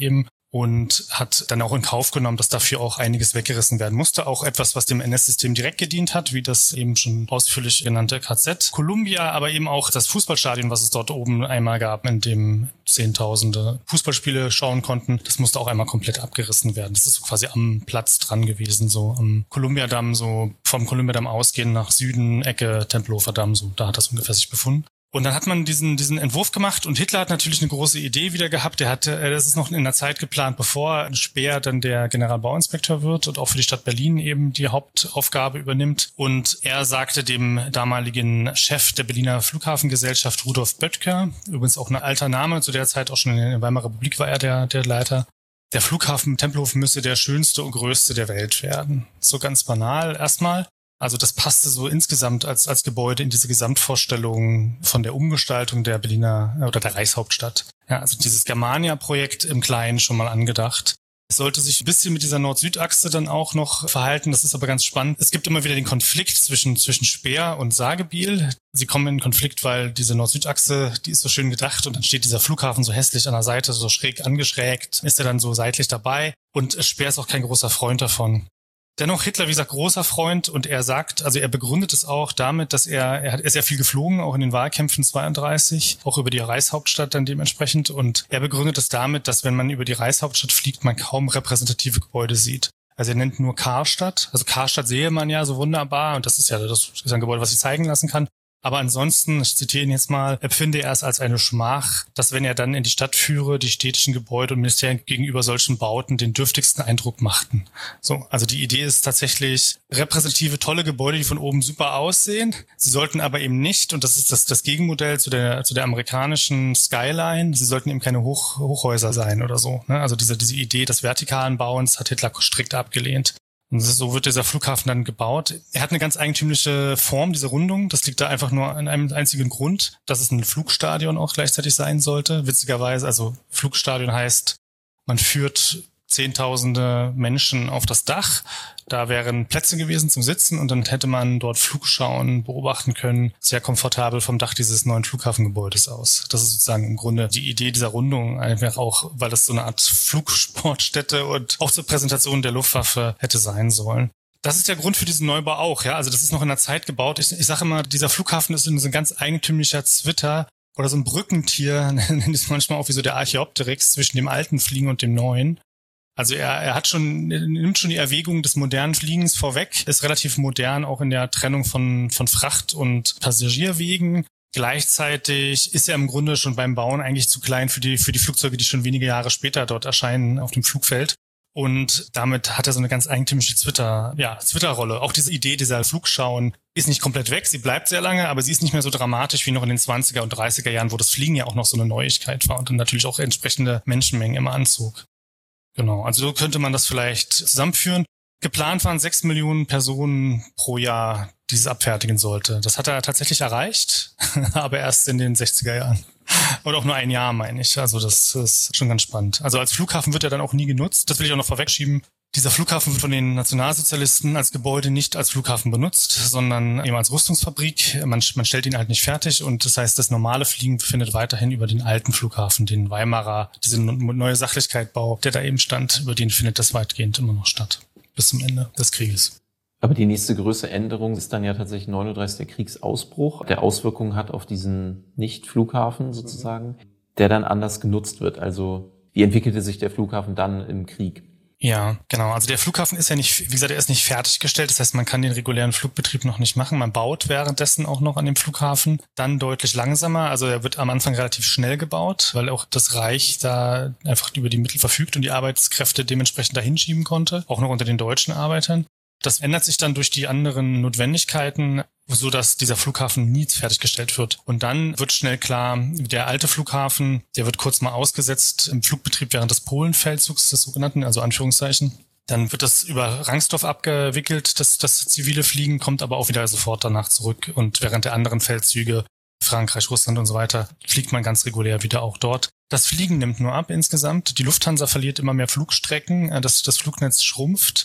und hat dann auch in Kauf genommen, dass dafür auch einiges weggerissen werden musste. Auch etwas, was dem N S-System direkt gedient hat, wie das eben schon ausführlich genannte K Z Columbia, aber eben auch das Fußballstadion, was es dort oben einmal gab, in dem Zehntausende Fußballspiele schauen konnten. Das musste auch einmal komplett abgerissen werden. Das ist so quasi am Platz dran gewesen, so am Columbiadamm, so vom Columbiadamm ausgehen nach Süden, Ecke Tempelhofer Damm, so da hat das ungefähr sich befunden. Und dann hat man diesen diesen Entwurf gemacht und Hitler hat natürlich eine große Idee wieder gehabt. Er hatte, das ist noch in der Zeit geplant, bevor Speer dann der Generalbauinspektor wird und auch für die Stadt Berlin eben die Hauptaufgabe übernimmt. Und er sagte dem damaligen Chef der Berliner Flughafengesellschaft, Rudolf Böttger, übrigens auch ein alter Name, zu der Zeit auch schon in der Weimarer Republik war er der der Leiter, der Flughafen Tempelhof müsse der schönste und größte der Welt werden. So ganz banal erstmal. Also das passte so insgesamt als als Gebäude in diese Gesamtvorstellung von der Umgestaltung der Berliner oder der Reichshauptstadt. Ja, also dieses Germania-Projekt im Kleinen schon mal angedacht. Es sollte sich ein bisschen mit dieser Nord-Süd-Achse dann auch noch verhalten. Das ist aber ganz spannend. Es gibt immer wieder den Konflikt zwischen zwischen Speer und Sagebiel. Sie kommen in Konflikt, weil diese Nord-Süd-Achse, die ist so schön gedacht und dann steht dieser Flughafen so hässlich an der Seite, so schräg angeschrägt, ist er dann so seitlich dabei. Und Speer ist auch kein großer Freund davon. Dennoch Hitler, wie gesagt, großer Freund und er sagt, also er begründet es auch damit, dass er, er hat er ist sehr viel geflogen, auch in den Wahlkämpfen zweiunddreißig, auch über die Reichshauptstadt dann dementsprechend und er begründet es damit, dass wenn man über die Reichshauptstadt fliegt, man kaum repräsentative Gebäude sieht. Also er nennt nur Karstadt, also Karstadt sehe man ja so wunderbar und das ist ja das ist ein Gebäude, was ich zeigen lassen kann. Aber ansonsten, ich zitiere ihn jetzt mal, empfinde er es als eine Schmach, dass wenn er dann in die Stadt führe, die städtischen Gebäude und Ministerien gegenüber solchen Bauten den dürftigsten Eindruck machten. So, also die Idee ist tatsächlich repräsentative, tolle Gebäude, die von oben super aussehen. Sie sollten aber eben nicht, und das ist das, das Gegenmodell zu der, zu der amerikanischen Skyline, sie sollten eben keine Hoch, Hochhäuser sein oder so. Ne? Also diese, diese Idee des vertikalen Bauens hat Hitler strikt abgelehnt. Und so wird dieser Flughafen dann gebaut. Er hat eine ganz eigentümliche Form, diese Rundung. Das liegt da einfach nur an einem einzigen Grund, dass es ein Flugstadion auch gleichzeitig sein sollte. Witzigerweise, also Flugstadion heißt, man führt Zehntausende Menschen auf das Dach. Da wären Plätze gewesen zum Sitzen und dann hätte man dort Flugschauen beobachten können, sehr komfortabel vom Dach dieses neuen Flughafengebäudes aus. Das ist sozusagen im Grunde die Idee dieser Rundung, einfach auch, weil das so eine Art Flugsportstätte und auch zur Präsentation der Luftwaffe hätte sein sollen. Das ist der Grund für diesen Neubau auch, ja. Also das ist noch in der Zeit gebaut. Ich, ich sage immer, dieser Flughafen ist so ein ganz eigentümlicher Zwitter oder so ein Brückentier, nennt es manchmal auch wie so der Archaeopteryx zwischen dem alten Fliegen und dem neuen. Also er, er hat schon, er nimmt schon die Erwägung des modernen Fliegens vorweg, ist relativ modern auch in der Trennung von, von Fracht- und Passagierwegen. Gleichzeitig ist er im Grunde schon beim Bauen eigentlich zu klein für die, für die Flugzeuge, die schon wenige Jahre später dort erscheinen auf dem Flugfeld. Und damit hat er so eine ganz eigentümliche Twitter, ja, Twitter-Rolle. Auch diese Idee dieser Flugschauen ist nicht komplett weg. Sie bleibt sehr lange, aber sie ist nicht mehr so dramatisch wie noch in den zwanziger und dreißiger Jahren, wo das Fliegen ja auch noch so eine Neuigkeit war und dann natürlich auch entsprechende Menschenmengen immer anzog. Genau, also so könnte man das vielleicht zusammenführen. Geplant waren sechs Millionen Personen pro Jahr, die es abfertigen sollte. Das hat er tatsächlich erreicht, aber erst in den sechziger Jahren. Oder auch nur ein Jahr, meine ich. Also das ist schon ganz spannend. Also als Flughafen wird er dann auch nie genutzt. Das will ich auch noch vorwegschieben. Dieser Flughafen wird von den Nationalsozialisten als Gebäude nicht als Flughafen benutzt, sondern eben als Rüstungsfabrik. Man, man stellt ihn halt nicht fertig und das heißt, das normale Fliegen findet weiterhin über den alten Flughafen, den Weimarer, diese neue Sachlichkeitbau, der da eben stand, über den findet das weitgehend immer noch statt, bis zum Ende des Krieges. Aber die nächste größere Änderung ist dann ja tatsächlich neununddreißig der Kriegsausbruch, der Auswirkungen hat auf diesen Nicht-Flughafen sozusagen, der dann anders genutzt wird. Also wie entwickelte sich der Flughafen dann im Krieg? Ja, genau. Also der Flughafen ist ja nicht, wie gesagt, er ist nicht fertiggestellt. Das heißt, man kann den regulären Flugbetrieb noch nicht machen. Man baut währenddessen auch noch an dem Flughafen. Dann deutlich langsamer. Also er wird am Anfang relativ schnell gebaut, weil auch das Reich da einfach über die Mittel verfügt und die Arbeitskräfte dementsprechend dahin schieben konnte. Auch noch unter den deutschen Arbeitern. Das ändert sich dann durch die anderen Notwendigkeiten, so dass dieser Flughafen nie fertiggestellt wird. Und dann wird schnell klar, der alte Flughafen, der wird kurz mal ausgesetzt im Flugbetrieb während des Polenfeldzugs, des sogenannten, also Anführungszeichen. Dann wird das über Rangsdorf abgewickelt, das, das zivile Fliegen, kommt aber auch wieder sofort danach zurück. Und während der anderen Feldzüge, Frankreich, Russland und so weiter, fliegt man ganz regulär wieder auch dort. Das Fliegen nimmt nur ab insgesamt. Die Lufthansa verliert immer mehr Flugstrecken, das, das Flugnetz schrumpft.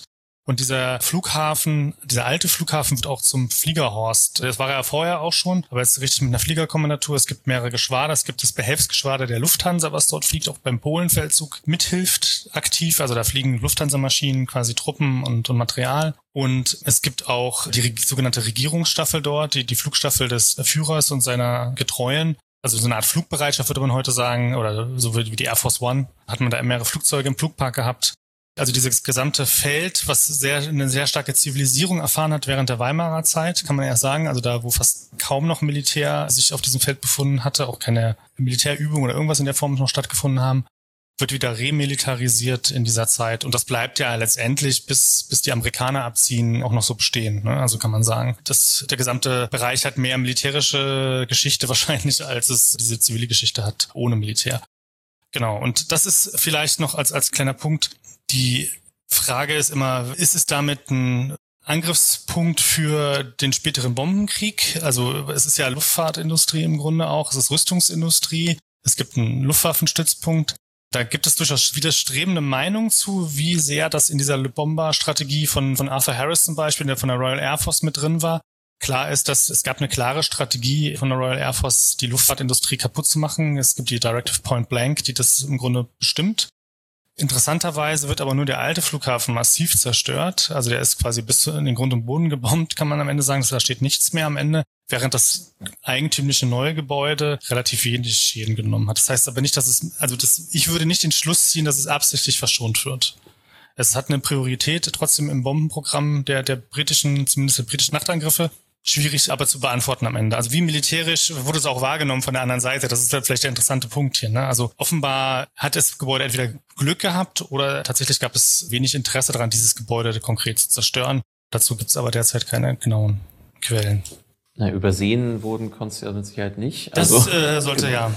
Und dieser Flughafen, dieser alte Flughafen wird auch zum Fliegerhorst. Das war er ja vorher auch schon, aber jetzt richtig mit einer Fliegerkommandatur. Es gibt mehrere Geschwader. Es gibt das Behelfsgeschwader der Lufthansa, was dort fliegt, auch beim Polenfeldzug mithilft aktiv. Also da fliegen Lufthansa-Maschinen, quasi Truppen und, und Material. Und es gibt auch die sogenannte Regierungsstaffel dort, die, die Flugstaffel des Führers und seiner Getreuen. Also so eine Art Flugbereitschaft würde man heute sagen, oder so wie die Air Force One, hat man da mehrere Flugzeuge im Flugpark gehabt. Also dieses gesamte Feld, was sehr eine sehr starke Zivilisierung erfahren hat während der Weimarer Zeit, kann man ja sagen. Also da, wo fast kaum noch Militär sich auf diesem Feld befunden hatte, auch keine Militärübung oder irgendwas in der Form noch stattgefunden haben, wird wieder remilitarisiert in dieser Zeit. Und das bleibt ja letztendlich, bis bis die Amerikaner abziehen, auch noch so bestehen. Ne? Also kann man sagen, dass der gesamte Bereich hat mehr militärische Geschichte wahrscheinlich, als es diese zivile Geschichte hat, ohne Militär. Genau, und das ist vielleicht noch als als kleiner Punkt. Die Frage ist immer, ist es damit ein Angriffspunkt für den späteren Bombenkrieg? Also es ist ja Luftfahrtindustrie im Grunde auch, es ist Rüstungsindustrie, es gibt einen Luftwaffenstützpunkt. Da gibt es durchaus widerstrebende Meinungen zu, wie sehr das in dieser Bomber-Strategie von, von Arthur Harris zum Beispiel, der von der Royal Air Force mit drin war. Klar ist, dass es gab eine klare Strategie von der Royal Air Force, die Luftfahrtindustrie kaputt zu machen. Es gibt die Directive Point Blank, die das im Grunde bestimmt. Interessanterweise wird aber nur der alte Flughafen massiv zerstört. Also der ist quasi bis in den Grund und Boden gebombt, kann man am Ende sagen. Da steht nichts mehr am Ende, während das eigentümliche neue Gebäude relativ wenig Schäden genommen hat. Das heißt aber nicht, dass es, also das, ich würde nicht den Schluss ziehen, dass es absichtlich verschont wird. Es hat eine Priorität trotzdem im Bombenprogramm der, der britischen, zumindest der britischen Nachtangriffe. Schwierig aber zu beantworten am Ende. Also wie militärisch wurde es auch wahrgenommen von der anderen Seite? Das ist ja vielleicht der interessante Punkt hier. Ne? Also offenbar hat das Gebäude entweder Glück gehabt oder tatsächlich gab es wenig Interesse daran, dieses Gebäude konkret zu zerstören. Dazu gibt es aber derzeit keine genauen Quellen. Na, übersehen wurden konntest du ja mit Sicherheit nicht. Das also, äh, sollte ja.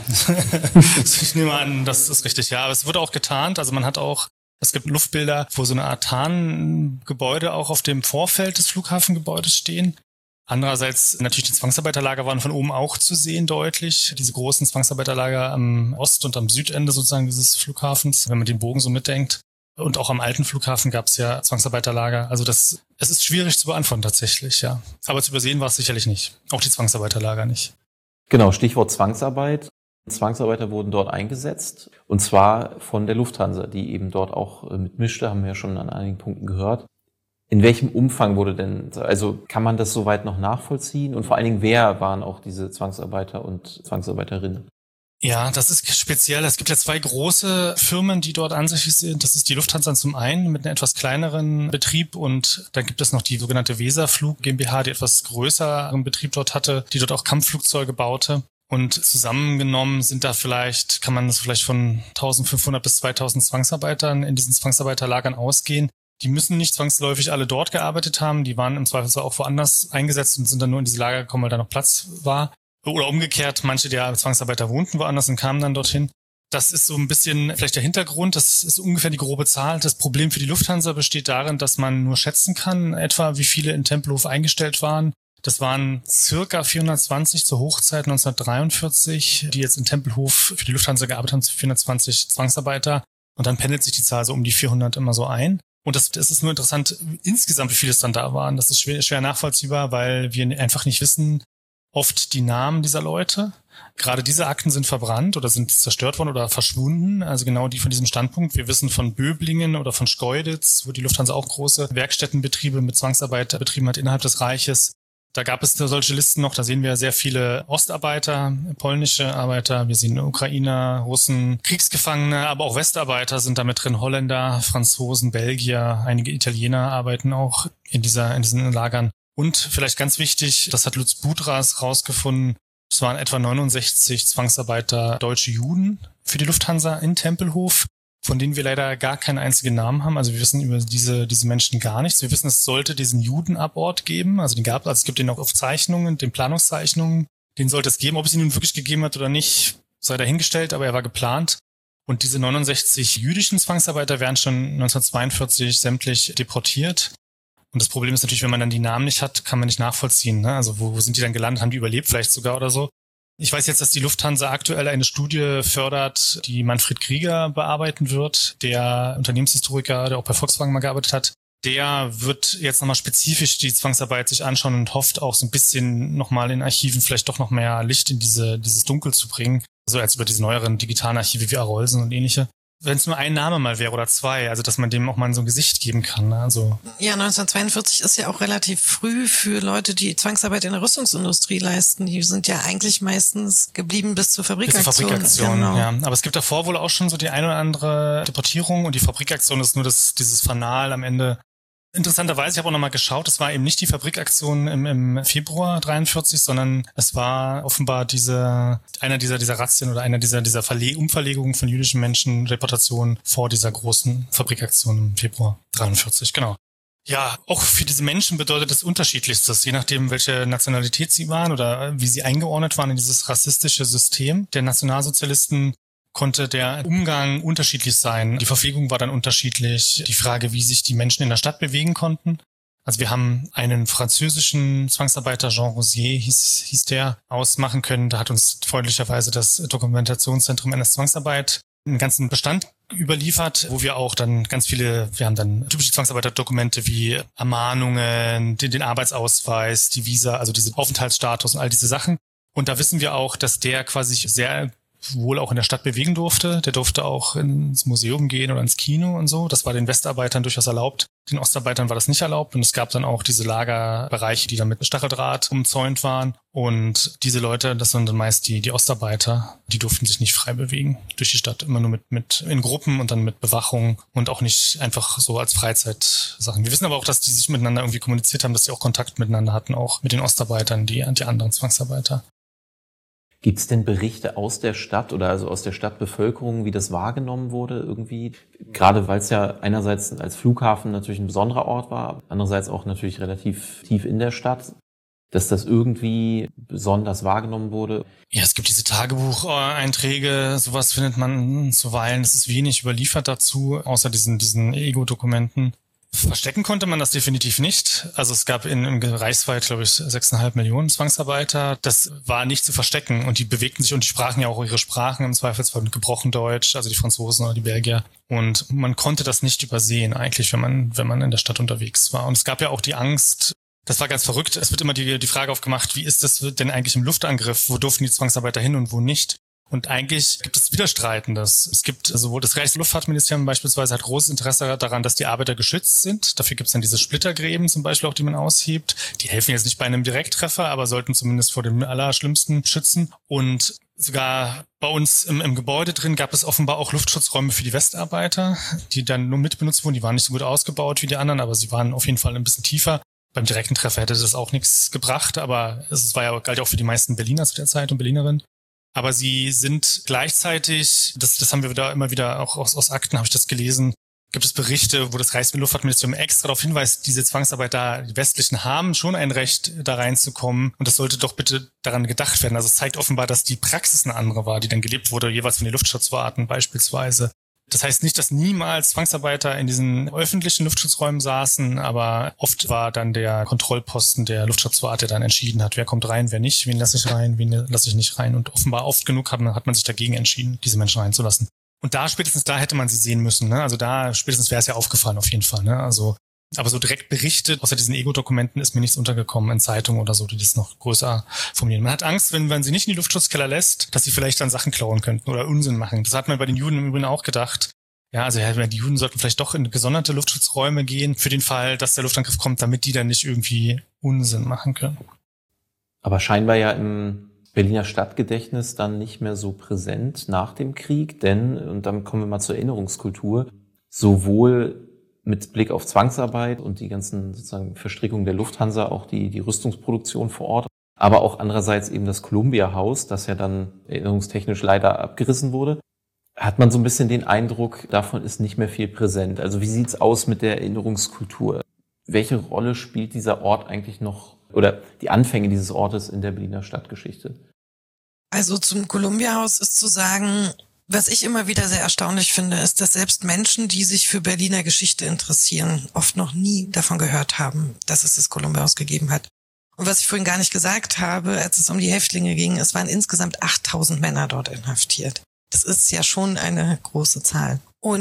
Ich nehme an, das ist richtig. Ja, aber es wurde auch getarnt. Also man hat auch, es gibt Luftbilder, wo so eine Art Tarngebäude auch auf dem Vorfeld des Flughafengebäudes stehen. Andererseits natürlich die Zwangsarbeiterlager waren von oben auch zu sehen deutlich. Diese großen Zwangsarbeiterlager am Ost- und am Südende sozusagen dieses Flughafens, wenn man den Bogen so mitdenkt. Und auch am alten Flughafen gab es ja Zwangsarbeiterlager. Also das, es ist schwierig zu beantworten tatsächlich, ja. Aber zu übersehen war es sicherlich nicht. Auch die Zwangsarbeiterlager nicht. Genau, Stichwort Zwangsarbeit. Zwangsarbeiter wurden dort eingesetzt. Und zwar von der Lufthansa, die eben dort auch mitmischte, haben wir ja schon an einigen Punkten gehört. In welchem Umfang wurde denn, also kann man das soweit noch nachvollziehen? Und vor allen Dingen, wer waren auch diese Zwangsarbeiter und Zwangsarbeiterinnen? Ja, das ist speziell. Es gibt ja zwei große Firmen, die dort ansässig sind. Das ist die Lufthansa zum einen mit einem etwas kleineren Betrieb und dann gibt es noch die sogenannte Weserflug GmbH, die etwas größeren Betrieb dort hatte, die dort auch Kampfflugzeuge baute. Und zusammengenommen sind da vielleicht, kann man das vielleicht von eintausendfünfhundert bis zweitausend Zwangsarbeitern in diesen Zwangsarbeiterlagern ausgehen. Die müssen nicht zwangsläufig alle dort gearbeitet haben. Die waren im Zweifelsfall auch woanders eingesetzt und sind dann nur in diese Lager gekommen, weil da noch Platz war. Oder umgekehrt, manche der Zwangsarbeiter wohnten woanders und kamen dann dorthin. Das ist so ein bisschen vielleicht der Hintergrund. Das ist ungefähr die grobe Zahl. Das Problem für die Lufthansa besteht darin, dass man nur schätzen kann, etwa wie viele in Tempelhof eingestellt waren. Das waren circa vierhundertzwanzig zur Hochzeit neunzehnhundertdreiundvierzig, die jetzt in Tempelhof für die Lufthansa gearbeitet haben, vierhundertzwanzig Zwangsarbeiter. Und dann pendelt sich die Zahl so um die vierhundert immer so ein. Und das, das ist nur interessant, insgesamt, wie viele es dann da waren. Das ist schwer, schwer nachvollziehbar, weil wir einfach nicht wissen, oft die Namen dieser Leute. Gerade diese Akten sind verbrannt oder sind zerstört worden oder verschwunden. Also genau die von diesem Standpunkt. Wir wissen von Böblingen oder von Schkeuditz, wo die Lufthansa auch große Werkstättenbetriebe mit Zwangsarbeit betrieben hat innerhalb des Reiches. Da gab es solche Listen noch, da sehen wir sehr viele Ostarbeiter, polnische Arbeiter, wir sehen Ukrainer, Russen, Kriegsgefangene, aber auch Westarbeiter sind da mit drin, Holländer, Franzosen, Belgier, einige Italiener arbeiten auch in dieser in diesen Lagern. Und vielleicht ganz wichtig, das hat Lutz Budras rausgefunden, es waren etwa neunundsechzig Zwangsarbeiter deutsche Juden für die Lufthansa in Tempelhof, von denen wir leider gar keinen einzigen Namen haben. Also wir wissen über diese diese Menschen gar nichts. Wir wissen, es sollte diesen Judenabort geben. Also den gab also es gibt den auch auf Zeichnungen, den Planungszeichnungen. Den sollte es geben. Ob es ihn nun wirklich gegeben hat oder nicht, sei dahingestellt, aber er war geplant. Und diese neunundsechzig jüdischen Zwangsarbeiter werden schon neunzehnhundertzweiundvierzig sämtlich deportiert. Und das Problem ist natürlich, wenn man dann die Namen nicht hat, kann man nicht nachvollziehen. Ne? Also wo, wo sind die dann gelandet? Haben die überlebt vielleicht sogar oder so? Ich weiß jetzt, dass die Lufthansa aktuell eine Studie fördert, die Manfred Krieger bearbeiten wird, der Unternehmenshistoriker, der auch bei Volkswagen mal gearbeitet hat. der wird jetzt nochmal spezifisch die Zwangsarbeit sich anschauen und hofft auch so ein bisschen nochmal in Archiven vielleicht doch noch mehr Licht in diese dieses Dunkel zu bringen. So als über diese neueren digitalen Archive wie Arolsen und ähnliche. Wenn es nur ein Name mal wäre oder zwei, also dass man dem auch mal so ein Gesicht geben kann. Ne? Also ja, neunzehnhundertzweiundvierzig ist ja auch relativ früh für Leute, die Zwangsarbeit in der Rüstungsindustrie leisten. Die sind ja eigentlich meistens geblieben bis zur Fabrikaktion. Bis zur Fabrikaktion, genau. ja. Aber es gibt davor wohl auch schon so die eine oder andere Deportierung und die Fabrikaktion ist nur das dieses Fanal am Ende. Interessanterweise, ich habe auch nochmal geschaut, es war eben nicht die Fabrikaktion im, im Februar dreiundvierzig, sondern es war offenbar diese, einer dieser, dieser Razzien oder einer dieser, dieser Verle- Umverlegungen von jüdischen Menschen, Deportationen vor dieser großen Fabrikaktion im Februar dreiundvierzig, genau. Ja, auch für diese Menschen bedeutet es Unterschiedlichstes, je nachdem, welche Nationalität sie waren oder wie sie eingeordnet waren in dieses rassistische System der Nationalsozialisten. Konnte der Umgang unterschiedlich sein. Die Verpflegung war dann unterschiedlich. Die Frage, wie sich die Menschen in der Stadt bewegen konnten. Also wir haben einen französischen Zwangsarbeiter, Jean Rosier hieß, hieß der, ausmachen können. Da hat uns freundlicherweise das Dokumentationszentrum N S-Zwangsarbeit einen ganzen Bestand überliefert, wo wir auch dann ganz viele, wir haben dann typische Zwangsarbeiterdokumente wie Ermahnungen, den, den Arbeitsausweis, die Visa, also diese Aufenthaltsstatus und all diese Sachen. Und da wissen wir auch, dass der quasi sehr wohl auch in der Stadt bewegen durfte. Der durfte auch ins Museum gehen oder ins Kino und so. Das war den Westarbeitern durchaus erlaubt. Den Ostarbeitern war das nicht erlaubt. Und es gab dann auch diese Lagerbereiche, die dann mit Stacheldraht umzäunt waren. Und diese Leute, das sind dann meist die, die Ostarbeiter, die durften sich nicht frei bewegen durch die Stadt. Immer nur mit, mit in Gruppen und dann mit Bewachung und auch nicht einfach so als Freizeitsachen. Wir wissen aber auch, dass die sich miteinander irgendwie kommuniziert haben, dass sie auch Kontakt miteinander hatten, auch mit den Ostarbeitern, die, die anderen Zwangsarbeiter. Gibt es denn Berichte aus der Stadt oder also aus der Stadtbevölkerung, wie das wahrgenommen wurde irgendwie? Gerade weil es ja einerseits als Flughafen natürlich ein besonderer Ort war, andererseits auch natürlich relativ tief in der Stadt, dass das irgendwie besonders wahrgenommen wurde. Ja, es gibt diese Tagebucheinträge, sowas findet man zuweilen. Es ist wenig überliefert dazu, außer diesen, diesen Ego-Dokumenten. Verstecken konnte man das definitiv nicht. Also es gab in, im reichsweit, glaube ich, sechseinhalb Millionen Zwangsarbeiter. Das war nicht zu verstecken und die bewegten sich und die sprachen ja auch ihre Sprachen im Zweifelsfall mit gebrochen Deutsch, also die Franzosen oder die Belgier. Und man konnte das nicht übersehen eigentlich, wenn man wenn man in der Stadt unterwegs war. Und es gab ja auch die Angst, das war ganz verrückt. Es wird immer die, die Frage aufgemacht, wie ist das denn eigentlich im Luftangriff? Wo durften die Zwangsarbeiter hin und wo nicht? Und eigentlich gibt es Widerstreitendes. Es gibt sowohl das Reichsluftfahrtministerium beispielsweise hat großes Interesse daran, dass die Arbeiter geschützt sind. Dafür gibt es dann diese Splittergräben zum Beispiel auch, die man aushebt. Die helfen jetzt nicht bei einem Direkttreffer, aber sollten zumindest vor dem Allerschlimmsten schützen. Und sogar bei uns im, im Gebäude drin gab es offenbar auch Luftschutzräume für die Westarbeiter, die dann nur mitbenutzt wurden. Die waren nicht so gut ausgebaut wie die anderen, aber sie waren auf jeden Fall ein bisschen tiefer. Beim direkten Treffer hätte das auch nichts gebracht, aber es war ja, galt ja auch für die meisten Berliner zu der Zeit und Berlinerinnen. Aber sie sind gleichzeitig, das, das haben wir wieder immer wieder, auch aus, aus Akten habe ich das gelesen, gibt es Berichte, wo das Reichsluftfahrtministerium extra darauf hinweist, diese Zwangsarbeiter, die Westlichen haben schon ein Recht, da reinzukommen. Und das sollte doch bitte daran gedacht werden. Also es zeigt offenbar, dass die Praxis eine andere war, die dann gelebt wurde, jeweils von den Luftschutzwarten beispielsweise. Das heißt nicht, dass niemals Zwangsarbeiter in diesen öffentlichen Luftschutzräumen saßen, aber oft war dann der Kontrollposten der Luftschutzwarte, der dann entschieden hat, wer kommt rein, wer nicht, wen lasse ich rein, wen lasse ich nicht rein. Und offenbar oft genug hat man, hat man sich dagegen entschieden, diese Menschen reinzulassen. Und da spätestens da hätte man sie sehen müssen, ne? Also da spätestens wäre es ja aufgefallen auf jeden Fall, ne? Also aber so direkt berichtet, außer diesen Ego-Dokumenten ist mir nichts untergekommen in Zeitungen oder so, die das noch größer formulieren. Man hat Angst, wenn man sie nicht in die Luftschutzkeller lässt, dass sie vielleicht dann Sachen klauen könnten oder Unsinn machen. Das hat man bei den Juden im Übrigen auch gedacht. Ja, also die Juden sollten vielleicht doch in gesonderte Luftschutzräume gehen, für den Fall, dass der Luftangriff kommt, damit die dann nicht irgendwie Unsinn machen können. Aber scheinbar ja im Berliner Stadtgedächtnis dann nicht mehr so präsent nach dem Krieg, denn, und dann kommen wir mal zur Erinnerungskultur, sowohl mit Blick auf Zwangsarbeit und die ganzen sozusagen Verstrickungen der Lufthansa, auch die, die Rüstungsproduktion vor Ort, aber auch andererseits eben das Columbia-Haus, das ja dann erinnerungstechnisch leider abgerissen wurde, hat man so ein bisschen den Eindruck, davon ist nicht mehr viel präsent. Also wie sieht's aus mit der Erinnerungskultur? Welche Rolle spielt dieser Ort eigentlich noch oder die Anfänge dieses Ortes in der Berliner Stadtgeschichte? Also zum Columbia-Haus ist zu sagen, was ich immer wieder sehr erstaunlich finde, ist, dass selbst Menschen, die sich für Berliner Geschichte interessieren, oft noch nie davon gehört haben, dass es das Columbia-Haus gegeben hat. Und was ich vorhin gar nicht gesagt habe, als es um die Häftlinge ging, es waren insgesamt achttausend Männer dort inhaftiert. Das ist ja schon eine große Zahl. Und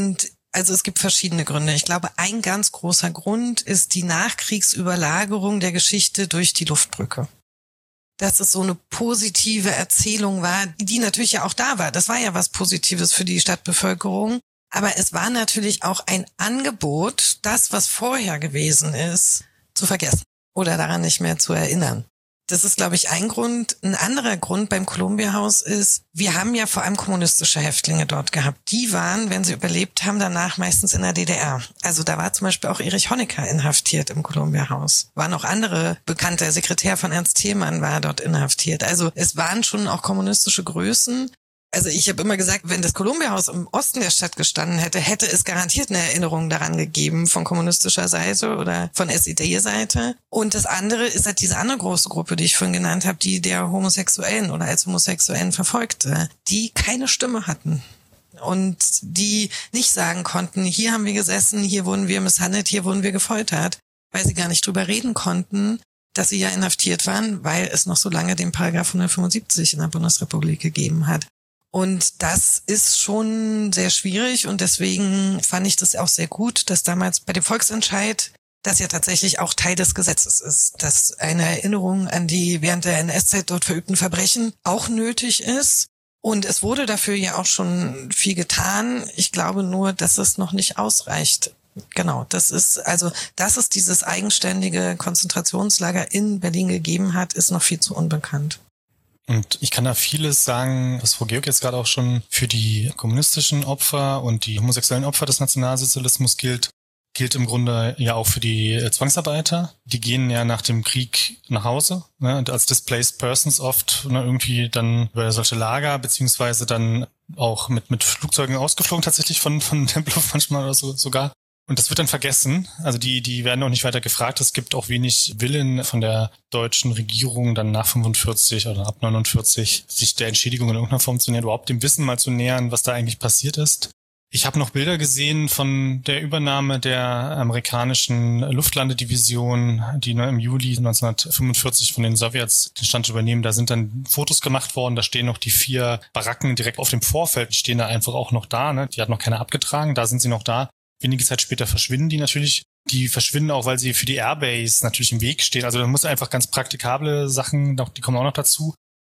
Also es gibt verschiedene Gründe. Ich glaube, ein ganz großer Grund ist die Nachkriegsüberlagerung der Geschichte durch die Luftbrücke. Dass es so eine positive Erzählung war, die natürlich ja auch da war. Das war ja was Positives für die Stadtbevölkerung. Aber es war natürlich auch ein Angebot, das, was vorher gewesen ist, zu vergessen oder daran nicht mehr zu erinnern. Das ist, glaube ich, ein Grund. Ein anderer Grund beim Columbia-Haus ist, wir haben ja vor allem kommunistische Häftlinge dort gehabt. Die waren, wenn sie überlebt haben, danach meistens in der D D R. Also da war zum Beispiel auch Erich Honecker inhaftiert im Columbia-Haus. Waren auch andere bekannte, der Sekretär von Ernst Thälmann war dort inhaftiert. Also es waren schon auch kommunistische Größen. Also ich habe immer gesagt, wenn das Columbia-Haus im Osten der Stadt gestanden hätte, hätte es garantiert eine Erinnerung daran gegeben von kommunistischer Seite oder von S E D-Seite. Und das andere ist halt diese andere große Gruppe, die ich vorhin genannt habe, die der Homosexuellen oder als Homosexuellen Verfolgte, die keine Stimme hatten. Und die nicht sagen konnten, hier haben wir gesessen, hier wurden wir misshandelt, hier wurden wir gefoltert, weil sie gar nicht drüber reden konnten, dass sie ja inhaftiert waren, weil es noch so lange den Paragraph hundertfünfundsiebzig in der Bundesrepublik gegeben hat. Und das ist schon sehr schwierig und deswegen fand ich das auch sehr gut, dass damals bei dem Volksentscheid das ja tatsächlich auch Teil des Gesetzes ist, dass eine Erinnerung an die während der N S-Zeit dort verübten Verbrechen auch nötig ist. Und es wurde dafür ja auch schon viel getan. Ich glaube nur, dass es noch nicht ausreicht. Genau, das ist, also, dass es dieses eigenständige Konzentrationslager in Berlin gegeben hat, ist noch viel zu unbekannt. Und ich kann da vieles sagen, was Frau Georg jetzt gerade auch schon für die kommunistischen Opfer und die homosexuellen Opfer des Nationalsozialismus gilt, gilt im Grunde ja auch für die Zwangsarbeiter. Die gehen ja nach dem Krieg nach Hause, ne, und als Displaced Persons oft, ne, irgendwie dann über solche Lager, beziehungsweise dann auch mit mit Flugzeugen ausgeflogen tatsächlich von von Tempelhof manchmal oder so sogar. Und das wird dann vergessen. Also die die werden auch nicht weiter gefragt. Es gibt auch wenig Willen von der deutschen Regierung dann nach fünfundvierzig oder ab neunundvierzig sich der Entschädigung in irgendeiner Form zu nähern, überhaupt dem Wissen mal zu nähern, was da eigentlich passiert ist. Ich habe noch Bilder gesehen von der Übernahme der amerikanischen Luftlandedivision, die im Juli neunzehnhundertfünfundvierzig von den Sowjets den Stand übernehmen. Da sind dann Fotos gemacht worden, da stehen noch die vier Baracken direkt auf dem Vorfeld. Die stehen da einfach auch noch da, ne? Die hat noch keiner abgetragen, da sind sie noch da. Wenige Zeit später verschwinden die natürlich. Die verschwinden auch, weil sie für die Airbase natürlich im Weg stehen. Also da muss einfach ganz praktikable Sachen, die kommen auch noch dazu.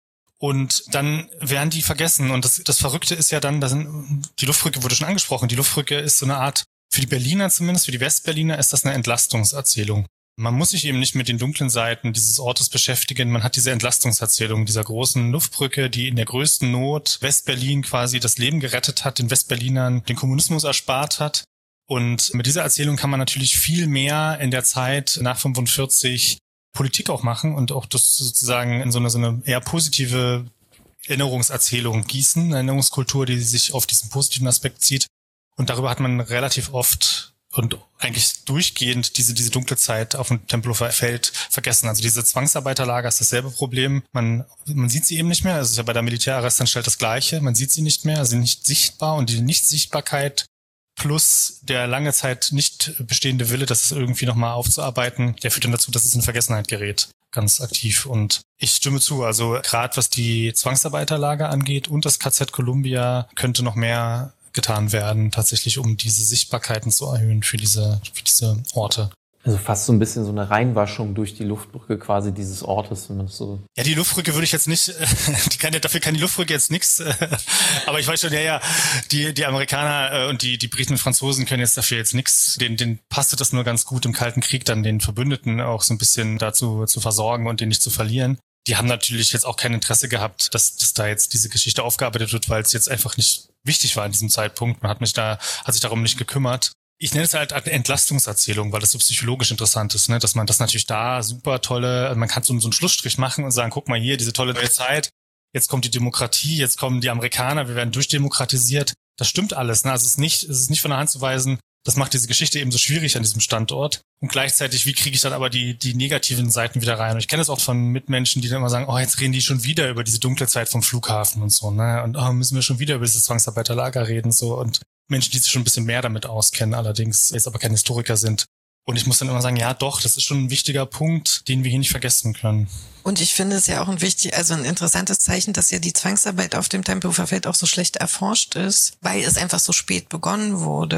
Und dann werden die vergessen. Und das, das Verrückte ist ja dann, da sind, die Luftbrücke wurde schon angesprochen. Die Luftbrücke ist so eine Art, für die Berliner zumindest, für die Westberliner ist das eine Entlastungserzählung. Man muss sich eben nicht mit den dunklen Seiten dieses Ortes beschäftigen. Man hat diese Entlastungserzählung dieser großen Luftbrücke, die in der größten Not Westberlin quasi das Leben gerettet hat, den Westberlinern den Kommunismus erspart hat. Und mit dieser Erzählung kann man natürlich viel mehr in der Zeit nach fünfundvierzig Politik auch machen und auch das sozusagen in so eine, so eine eher positive Erinnerungserzählung gießen, eine Erinnerungskultur, die sich auf diesen positiven Aspekt zieht. Und darüber hat man relativ oft und eigentlich durchgehend diese diese dunkle Zeit auf dem Tempelhofer Feld vergessen. Also diese Zwangsarbeiterlager ist dasselbe Problem. Man man sieht sie eben nicht mehr. Es ist ja bei der Militärarrestanstalt das Gleiche. Man sieht sie nicht mehr, sie sind nicht sichtbar und die Nichtsichtbarkeit plus der lange Zeit nicht bestehende Wille, das irgendwie nochmal aufzuarbeiten, der führt dann dazu, dass es in Vergessenheit gerät, ganz aktiv. Und ich stimme zu, also gerade was die Zwangsarbeiterlager angeht und das K Z Columbia könnte noch mehr getan werden, tatsächlich um diese Sichtbarkeiten zu erhöhen für diese, für diese Orte. Also fast so ein bisschen so eine Reinwaschung durch die Luftbrücke quasi dieses Ortes, wenn man das so... Ja, die Luftbrücke würde ich jetzt nicht, die kann, dafür kann die Luftbrücke jetzt nichts, aber ich weiß schon, ja, ja, die die Amerikaner und die die Briten und Franzosen können jetzt dafür jetzt nichts, denen, denen passte das nur ganz gut im Kalten Krieg dann den Verbündeten auch so ein bisschen dazu zu versorgen und den nicht zu verlieren. Die haben natürlich jetzt auch kein Interesse gehabt, dass, dass da jetzt diese Geschichte aufgearbeitet wird, weil es jetzt einfach nicht wichtig war in diesem Zeitpunkt. Man hat mich da, hat sich darum nicht gekümmert. Ich nenne es halt eine Entlastungserzählung, weil das so psychologisch interessant ist, ne? Dass man das natürlich da super tolle, also man kann so, so einen Schlussstrich machen und sagen, guck mal hier, diese tolle neue Zeit, jetzt kommt die Demokratie, jetzt kommen die Amerikaner, wir werden durchdemokratisiert. Das stimmt alles, ne? Also es ist nicht, es ist nicht von der Hand zu weisen. Das macht diese Geschichte eben so schwierig an diesem Standort. Und gleichzeitig, wie kriege ich dann aber die die negativen Seiten wieder rein? Und ich kenne das auch von Mitmenschen, die dann immer sagen, oh, jetzt reden die schon wieder über diese dunkle Zeit vom Flughafen und so, ne? Und oh, müssen wir schon wieder über dieses Zwangsarbeiterlager reden, so. Und Menschen, die sich schon ein bisschen mehr damit auskennen, allerdings jetzt aber keine Historiker sind. Und ich muss dann immer sagen, ja doch, das ist schon ein wichtiger Punkt, den wir hier nicht vergessen können. Und ich finde es ja auch ein wichtig, also ein interessantes Zeichen, dass ja die Zwangsarbeit auf dem Tempelhofer Feld auch so schlecht erforscht ist, weil es einfach so spät begonnen wurde.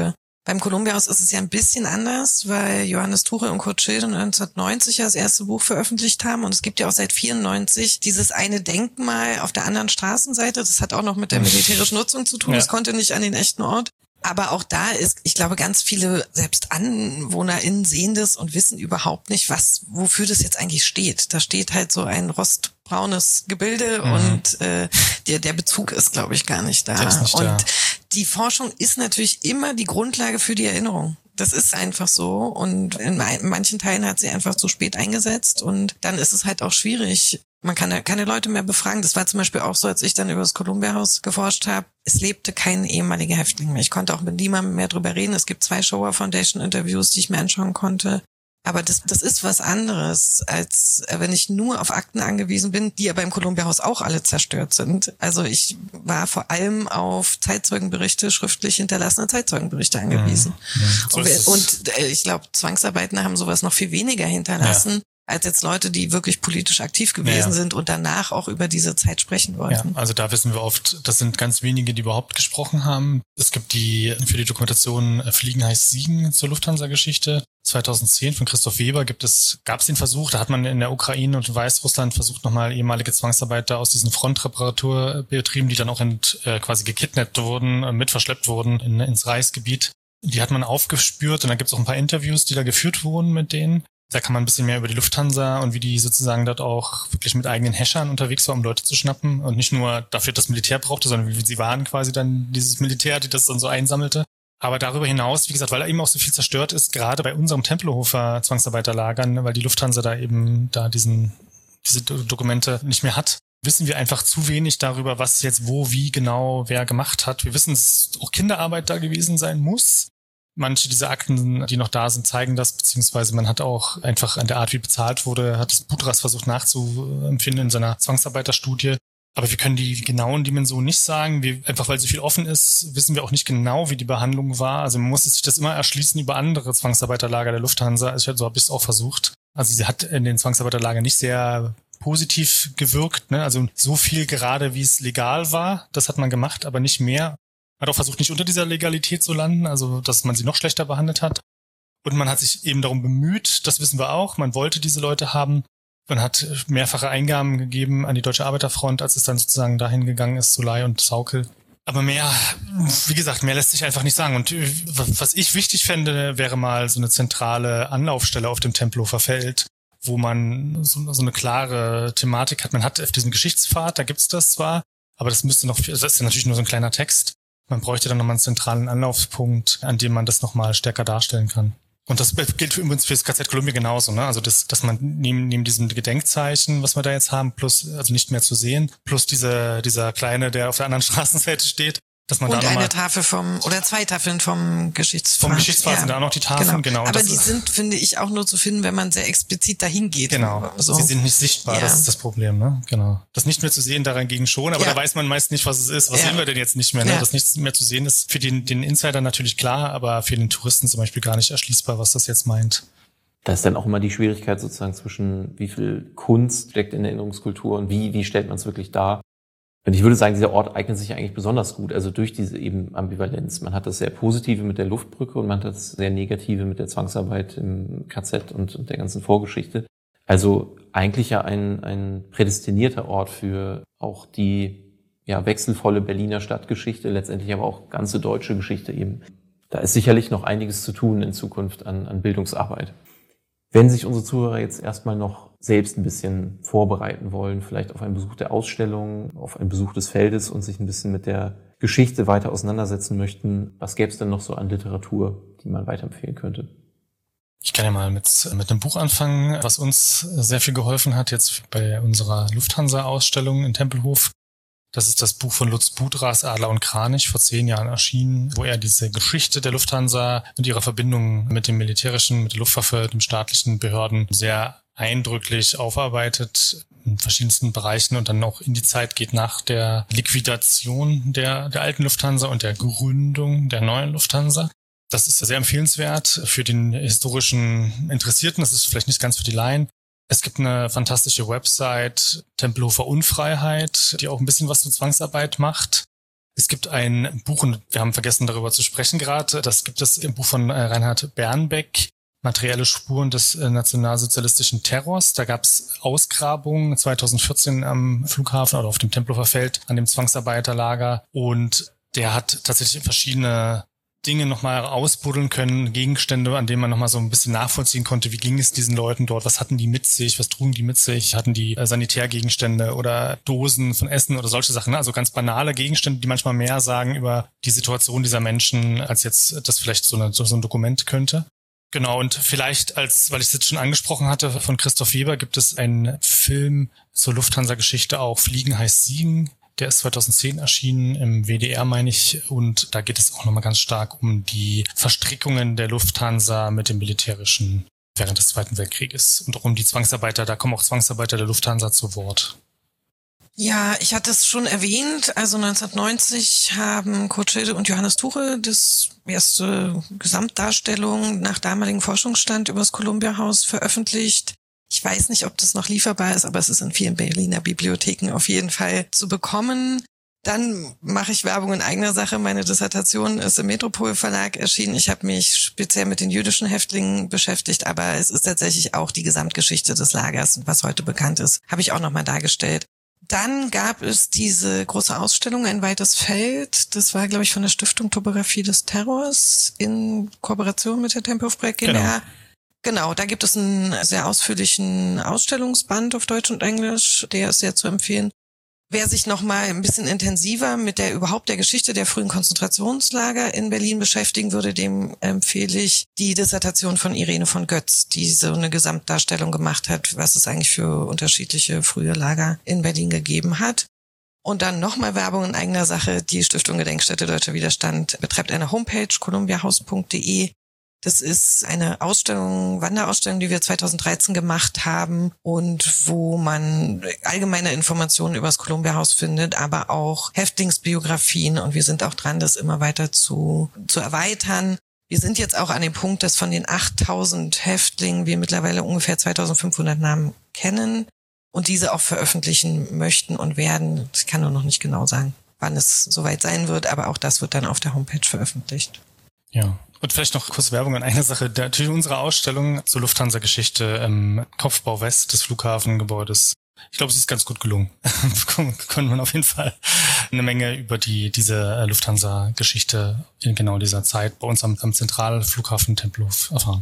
Beim Columbia-Haus ist es ja ein bisschen anders, weil Johannes Tuchel und Kurt Schilde neunzehnhundertneunzig ja das erste Buch veröffentlicht haben. Und es gibt ja auch seit vierundneunzig dieses eine Denkmal auf der anderen Straßenseite. Das hat auch noch mit der militärischen Nutzung zu tun. Ja. Das konnte nicht an den echten Ort. Aber auch da ist, ich glaube, ganz viele, selbst AnwohnerInnen sehen das und wissen überhaupt nicht, was, wofür das jetzt eigentlich steht. Da steht halt so ein rostbraunes Gebilde mhm. und äh, der, der Bezug ist, glaube ich, gar nicht da. Der ist nicht und da. Die Forschung ist natürlich immer die Grundlage für die Erinnerung. Das ist einfach so und in manchen Teilen hat sie einfach zu spät eingesetzt und dann ist es halt auch schwierig. Man kann ja keine Leute mehr befragen. Das war zum Beispiel auch so, als ich dann über das Columbia-Haus geforscht habe. Es lebte kein ehemaliger Häftling mehr. Ich konnte auch mit niemandem mehr drüber reden. Es gibt zwei Shoah Foundation Interviews, die ich mir anschauen konnte. Aber das, das ist was anderes, als wenn ich nur auf Akten angewiesen bin, die ja beim Columbia-Haus auch alle zerstört sind. Also ich war vor allem auf Zeitzeugenberichte, schriftlich hinterlassene Zeitzeugenberichte angewiesen. Mhm. Mhm. So und und äh, ich glaube, Zwangsarbeiter haben sowas noch viel weniger hinterlassen. Ja. als jetzt Leute, die wirklich politisch aktiv gewesen ja. sind und danach auch über diese Zeit sprechen wollten. Ja, also da wissen wir oft, das sind ganz wenige, die überhaupt gesprochen haben. Es gibt die für die Dokumentation Fliegen heißt Siegen zur Lufthansa-Geschichte. zweitausendzehn von Christoph Weber gibt es, gab es den Versuch, da hat man in der Ukraine und in Weißrussland versucht, nochmal ehemalige Zwangsarbeiter aus diesen Frontreparaturbetrieben, die dann auch ent, äh, quasi gekidnappt wurden, äh, mitverschleppt wurden in, ins Reichsgebiet. Die hat man aufgespürt und da gibt es auch ein paar Interviews, die da geführt wurden mit denen. Da kann man ein bisschen mehr über die Lufthansa und wie die sozusagen dort auch wirklich mit eigenen Häschern unterwegs war, um Leute zu schnappen und nicht nur dafür das Militär brauchte, sondern wie sie waren quasi dann dieses Militär, die das dann so einsammelte. Aber darüber hinaus, wie gesagt, weil da eben auch so viel zerstört ist, gerade bei unserem Tempelhofer Zwangsarbeiterlagern, weil die Lufthansa da eben da diesen diese Dokumente nicht mehr hat, wissen wir einfach zu wenig darüber, was jetzt wo, wie genau wer gemacht hat. Wir wissen, dass auch Kinderarbeit da gewesen sein muss. Manche dieser Akten, die noch da sind, zeigen das, beziehungsweise man hat auch einfach an der Art, wie bezahlt wurde, hat das Budras versucht nachzuempfinden in seiner Zwangsarbeiterstudie. Aber wir können die genauen Dimensionen nicht sagen. Wir, einfach weil so viel offen ist, wissen wir auch nicht genau, wie die Behandlung war. Also man muss sich das immer erschließen über andere Zwangsarbeiterlager der Lufthansa. Also so habe ich es auch versucht. Also sie hat in den Zwangsarbeiterlagern nicht sehr positiv gewirkt, ne? Also so viel gerade, wie es legal war, das hat man gemacht, aber nicht mehr. Man hat auch versucht, nicht unter dieser Legalität zu landen, also dass man sie noch schlechter behandelt hat. Und man hat sich eben darum bemüht, das wissen wir auch, man wollte diese Leute haben. Man hat mehrfache Eingaben gegeben an die Deutsche Arbeiterfront, als es dann sozusagen dahin gegangen ist, Zulay und Saukel. Aber mehr, wie gesagt, mehr lässt sich einfach nicht sagen. Und was ich wichtig fände, wäre mal so eine zentrale Anlaufstelle auf dem Tempelhofer Feld, wo man so, so eine klare Thematik hat. Man hat auf diesem Geschichtspfad, da gibt's das zwar, aber das müsste noch, das ist ja natürlich nur so ein kleiner Text. Man bräuchte dann nochmal einen zentralen Anlaufspunkt, an dem man das nochmal stärker darstellen kann. Und das gilt für übrigens für das K Z Columbia genauso, ne? Also das, dass man neben, neben diesem Gedenkzeichen, was wir da jetzt haben, plus, also nicht mehr zu sehen, plus diese, dieser kleine, der auf der anderen Straßenseite steht, dass man und da nochmal... eine Tafel vom, oder zwei Tafeln vom Geschichtspfad. Vom Geschichtspfad ja. sind da auch noch die Tafeln, genau. genau. Aber die sind, finde ich, auch nur zu finden, wenn man sehr explizit dahin geht. Genau, so. Sie sind nicht sichtbar, ja. Das ist das Problem, ne? Genau. Das nicht mehr zu sehen, dagegen schon, aber ja. da weiß man meist nicht, was es ist. Was ja. sehen wir denn jetzt nicht mehr, ne? Ja. Das nichts mehr zu sehen ist für den, den Insider natürlich klar, aber für den Touristen zum Beispiel gar nicht erschließbar, was das jetzt meint. Da ist dann auch immer die Schwierigkeit sozusagen zwischen, wie viel Kunst steckt in der Erinnerungskultur und wie, wie stellt man es wirklich dar. Und ich würde sagen, dieser Ort eignet sich eigentlich besonders gut, also durch diese eben Ambivalenz. Man hat das sehr Positive mit der Luftbrücke und man hat das sehr Negative mit der Zwangsarbeit im K Z und, und der ganzen Vorgeschichte. Also eigentlich ja ein, ein prädestinierter Ort für auch die ja, wechselvolle Berliner Stadtgeschichte, letztendlich aber auch ganze deutsche Geschichte eben. Da ist sicherlich noch einiges zu tun in Zukunft an, an Bildungsarbeit. Wenn sich unsere Zuhörer jetzt erstmal noch selbst ein bisschen vorbereiten wollen, vielleicht auf einen Besuch der Ausstellung, auf einen Besuch des Feldes und sich ein bisschen mit der Geschichte weiter auseinandersetzen möchten, was gäbe es denn noch so an Literatur, die man weiterempfehlen könnte? Ich kann ja mal mit, mit einem Buch anfangen, was uns sehr viel geholfen hat jetzt bei unserer Lufthansa-Ausstellung in Tempelhof. Das ist das Buch von Lutz Budras, Adler und Kranich, vor zehn Jahren erschienen, wo er diese Geschichte der Lufthansa und ihrer Verbindung mit dem militärischen, mit der Luftwaffe, den staatlichen Behörden sehr eindrücklich aufarbeitet in verschiedensten Bereichen und dann auch in die Zeit geht nach der Liquidation der, der alten Lufthansa und der Gründung der neuen Lufthansa. Das ist sehr empfehlenswert für den historischen Interessierten. Das ist vielleicht nicht ganz für die Laien. Es gibt eine fantastische Website, Tempelhofer Unfreiheit, die auch ein bisschen was zur Zwangsarbeit macht. Es gibt ein Buch, und wir haben vergessen, darüber zu sprechen gerade, das gibt es im Buch von Reinhard Bernbeck, Materielle Spuren des nationalsozialistischen Terrors. Da gab es Ausgrabungen zweitausendvierzehn am Flughafen oder auf dem Tempelhofer Feld an dem Zwangsarbeiterlager. Und der hat tatsächlich verschiedene Dinge nochmal ausbuddeln können, Gegenstände, an denen man nochmal so ein bisschen nachvollziehen konnte, wie ging es diesen Leuten dort, was hatten die mit sich, was trugen die mit sich, hatten die äh, Sanitärgegenstände oder Dosen von Essen oder solche Sachen, also ganz banale Gegenstände, die manchmal mehr sagen über die Situation dieser Menschen, als jetzt das vielleicht so, eine, so ein Dokument könnte. Genau, und vielleicht als, weil ich es jetzt schon angesprochen hatte, von Christoph Weber gibt es einen Film zur Lufthansa-Geschichte auch, Fliegen heißt Siegen. Der ist zweitausendzehn erschienen, im W D R meine ich, und da geht es auch nochmal ganz stark um die Verstrickungen der Lufthansa mit dem Militärischen während des Zweiten Weltkrieges und auch um die Zwangsarbeiter, da kommen auch Zwangsarbeiter der Lufthansa zu Wort. Ja, ich hatte es schon erwähnt, also neunzehnhundertneunzig haben Kurt Schilde und Johannes Tuche das erste Gesamtdarstellung nach damaligem Forschungsstand über das Columbia-Haus veröffentlicht. Ich weiß nicht, ob das noch lieferbar ist, aber es ist in vielen Berliner Bibliotheken auf jeden Fall zu bekommen. Dann mache ich Werbung in eigener Sache. Meine Dissertation ist im Metropol Verlag erschienen. Ich habe mich speziell mit den jüdischen Häftlingen beschäftigt, aber es ist tatsächlich auch die Gesamtgeschichte des Lagers, was heute bekannt ist, habe ich auch nochmal dargestellt. Dann gab es diese große Ausstellung Ein weites Feld. Das war, glaube ich, von der Stiftung Topographie des Terrors in Kooperation mit der Tempelhof Projekt GmbH. Genau. Genau, da gibt es einen sehr ausführlichen Ausstellungsband auf Deutsch und Englisch, der ist sehr zu empfehlen. Wer sich noch mal ein bisschen intensiver mit der überhaupt der Geschichte der frühen Konzentrationslager in Berlin beschäftigen würde, dem empfehle ich die Dissertation von Irene von Götz, die so eine Gesamtdarstellung gemacht hat, was es eigentlich für unterschiedliche frühe Lager in Berlin gegeben hat. Und dann nochmal Werbung in eigener Sache. Die Stiftung Gedenkstätte Deutscher Widerstand betreibt eine Homepage, columbiahaus punkt de. Das ist eine Ausstellung, Wanderausstellung, die wir zweitausenddreizehn gemacht haben und wo man allgemeine Informationen über das Columbia-Haus findet, aber auch Häftlingsbiografien, und wir sind auch dran, das immer weiter zu, zu erweitern. Wir sind jetzt auch an dem Punkt, dass von den achttausend Häftlingen wir mittlerweile ungefähr zweitausendfünfhundert Namen kennen und diese auch veröffentlichen möchten und werden. Ich kann nur noch nicht genau sagen, wann es soweit sein wird, aber auch das wird dann auf der Homepage veröffentlicht. Ja. Und vielleicht noch kurz Werbung an eine Sache. Natürlich unsere Ausstellung zur Lufthansa-Geschichte im Kopfbau West des Flughafengebäudes. Ich glaube, es ist ganz gut gelungen. Konnte man auf jeden Fall eine Menge über die diese Lufthansa-Geschichte in genau dieser Zeit bei uns am, am Zentralflughafen Tempelhof erfahren.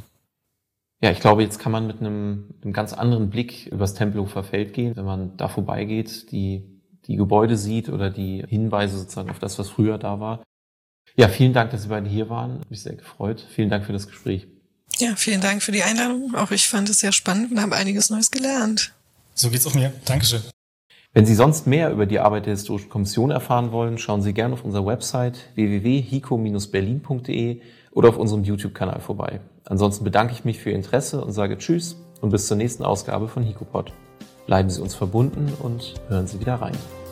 Ja, ich glaube, jetzt kann man mit einem, einem ganz anderen Blick übers Tempelhofer Feld gehen, wenn man da vorbeigeht, die, die Gebäude sieht oder die Hinweise sozusagen auf das, was früher da war. Ja, vielen Dank, dass Sie beide hier waren. Hat mich sehr gefreut. Vielen Dank für das Gespräch. Ja, vielen Dank für die Einladung. Auch ich fand es sehr spannend und habe einiges Neues gelernt. So geht's auch mir. Dankeschön. Wenn Sie sonst mehr über die Arbeit der Historischen Kommission erfahren wollen, schauen Sie gerne auf unserer Website w w w punkt hico Bindestrich berlin punkt de oder auf unserem YouTube-Kanal vorbei. Ansonsten bedanke ich mich für Ihr Interesse und sage Tschüss und bis zur nächsten Ausgabe von HICOPOD. Bleiben Sie uns verbunden und hören Sie wieder rein.